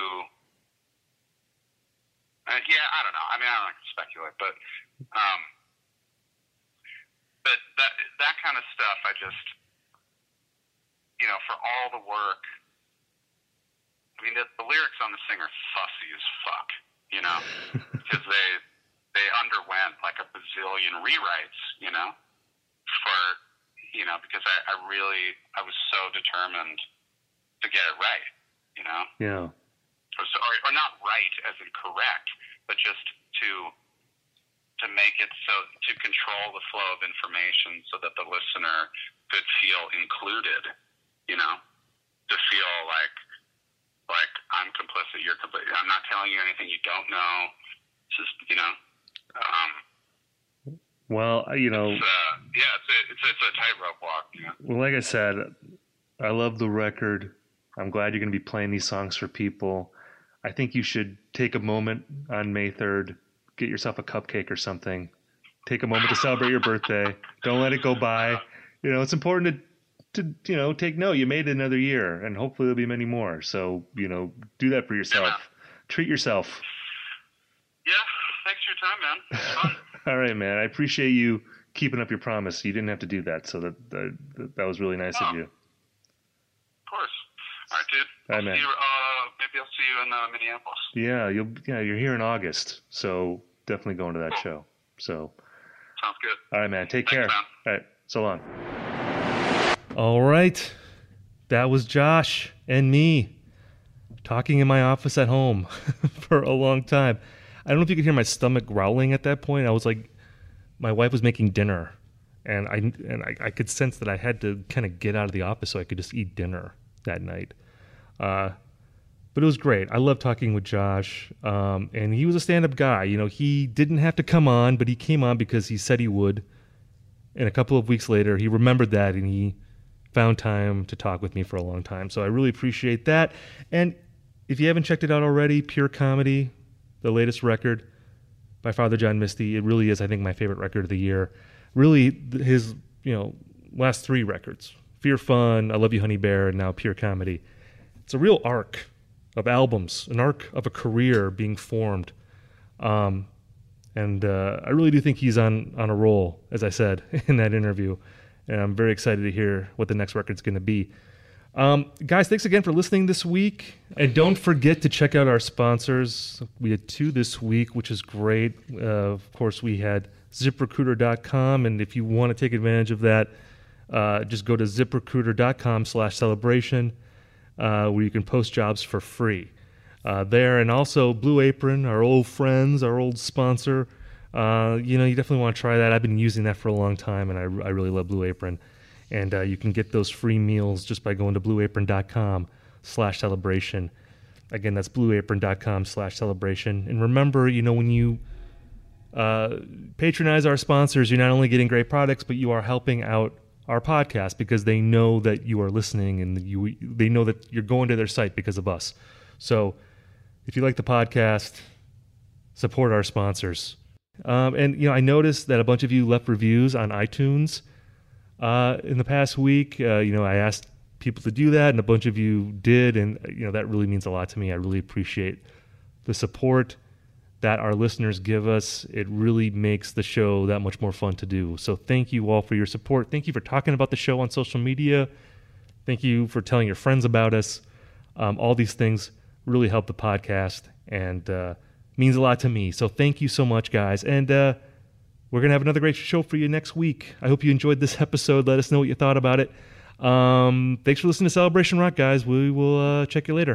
Uh, yeah, I don't know. I mean, I don't like to speculate, but um, but that that kind of stuff, I just. You know, for all the work, I mean, the, the lyrics on this thing are fussy as fuck, you know, because they they underwent like a bazillion rewrites, you know, for, you know, because I, I really, I was so determined to get it right, you know? Yeah. Or, so, or, or not right as in correct, but just to to make it so, to control the flow of information so that the listener could feel included. You know, to feel like, like I'm complicit, you're complicit. I'm not telling you anything you don't know. It's just, you know. Um, well, you know. It's, uh, yeah, it's a, it's, it's a tightrope walk. You know? Well, like I said, I love the record. I'm glad you're going to be playing these songs for people. I think you should take a moment on May third, get yourself a cupcake or something. Take a moment to celebrate your birthday. Don't let it go by. You know, it's important to. to, you know, take note. You made it another year, and hopefully there'll be many more. So, you know, do that for yourself. Yeah, treat yourself. Yeah, thanks for your time, man. It's fun. All right, man. I appreciate you keeping up your promise. You didn't have to do that, so that that, that was really nice oh, of you. Of course. All right, dude. All right, I'll man. see you, uh, maybe I'll see you in uh, Minneapolis. Yeah, you'll. Yeah, you're here in August, so definitely going to that oh. show. So. Sounds good. All right, man. Take Thanks, care. Man. All right. So long. All right. That was Josh and me talking in my office at home for a long time. I don't know if you could hear my stomach growling at that point. I was like, my wife was making dinner, and I and I, I could sense that I had to kind of get out of the office so I could just eat dinner that night. Uh, but it was great. I love talking with Josh, um, and he was a stand-up guy. You know, he didn't have to come on, but he came on because he said he would. And a couple of weeks later, he remembered that, and he found time to talk with me for a long time. So I really appreciate that. And if you haven't checked it out already, Pure Comedy, the latest record by Father John Misty, it really is, I think, my favorite record of the year. Really, his, you know, last three records, Fear Fun, I Love You Honey Bear, and now Pure Comedy. It's a real arc of albums, an arc of a career being formed. Um, and uh, I really do think he's on, on a roll, as I said in that interview. And I'm very excited to hear what the next record's going to be. Um, guys, thanks again for listening this week. And don't forget to check out our sponsors. We had two this week, which is great. Uh, of course, we had zip recruiter dot com. And if you want to take advantage of that, uh, just go to zip recruiter dot com slash celebration, uh, where you can post jobs for free. Uh, there, and also Blue Apron, our old friends, our old sponsor. Uh, you know, you definitely want to try that. I've been using that for a long time, and I, I really love Blue Apron. And uh, you can get those free meals just by going to blue apron dot com slash celebration. Again, that's blueapron.com slash celebration. And remember, you know, when you uh, patronize our sponsors, you're not only getting great products, but you are helping out our podcast because they know that you are listening and you they know that you're going to their site because of us. So if you like the podcast, support our sponsors. Um, and, you know, I noticed that a bunch of you left reviews on iTunes uh, in the past week. Uh, you know, I asked people to do that, and a bunch of you did, and, you know, that really means a lot to me. I really appreciate the support that our listeners give us. It really makes the show that much more fun to do. So thank you all for your support. Thank you for talking about the show on social media. Thank you for telling your friends about us. Um, all these things really help the podcast, and uh, means a lot to me. So thank you so much, guys. And uh, we're going to have another great show for you next week. I hope you enjoyed this episode. Let us know what you thought about it. Um, thanks for listening to Celebration Rock, guys. We will uh, check you later.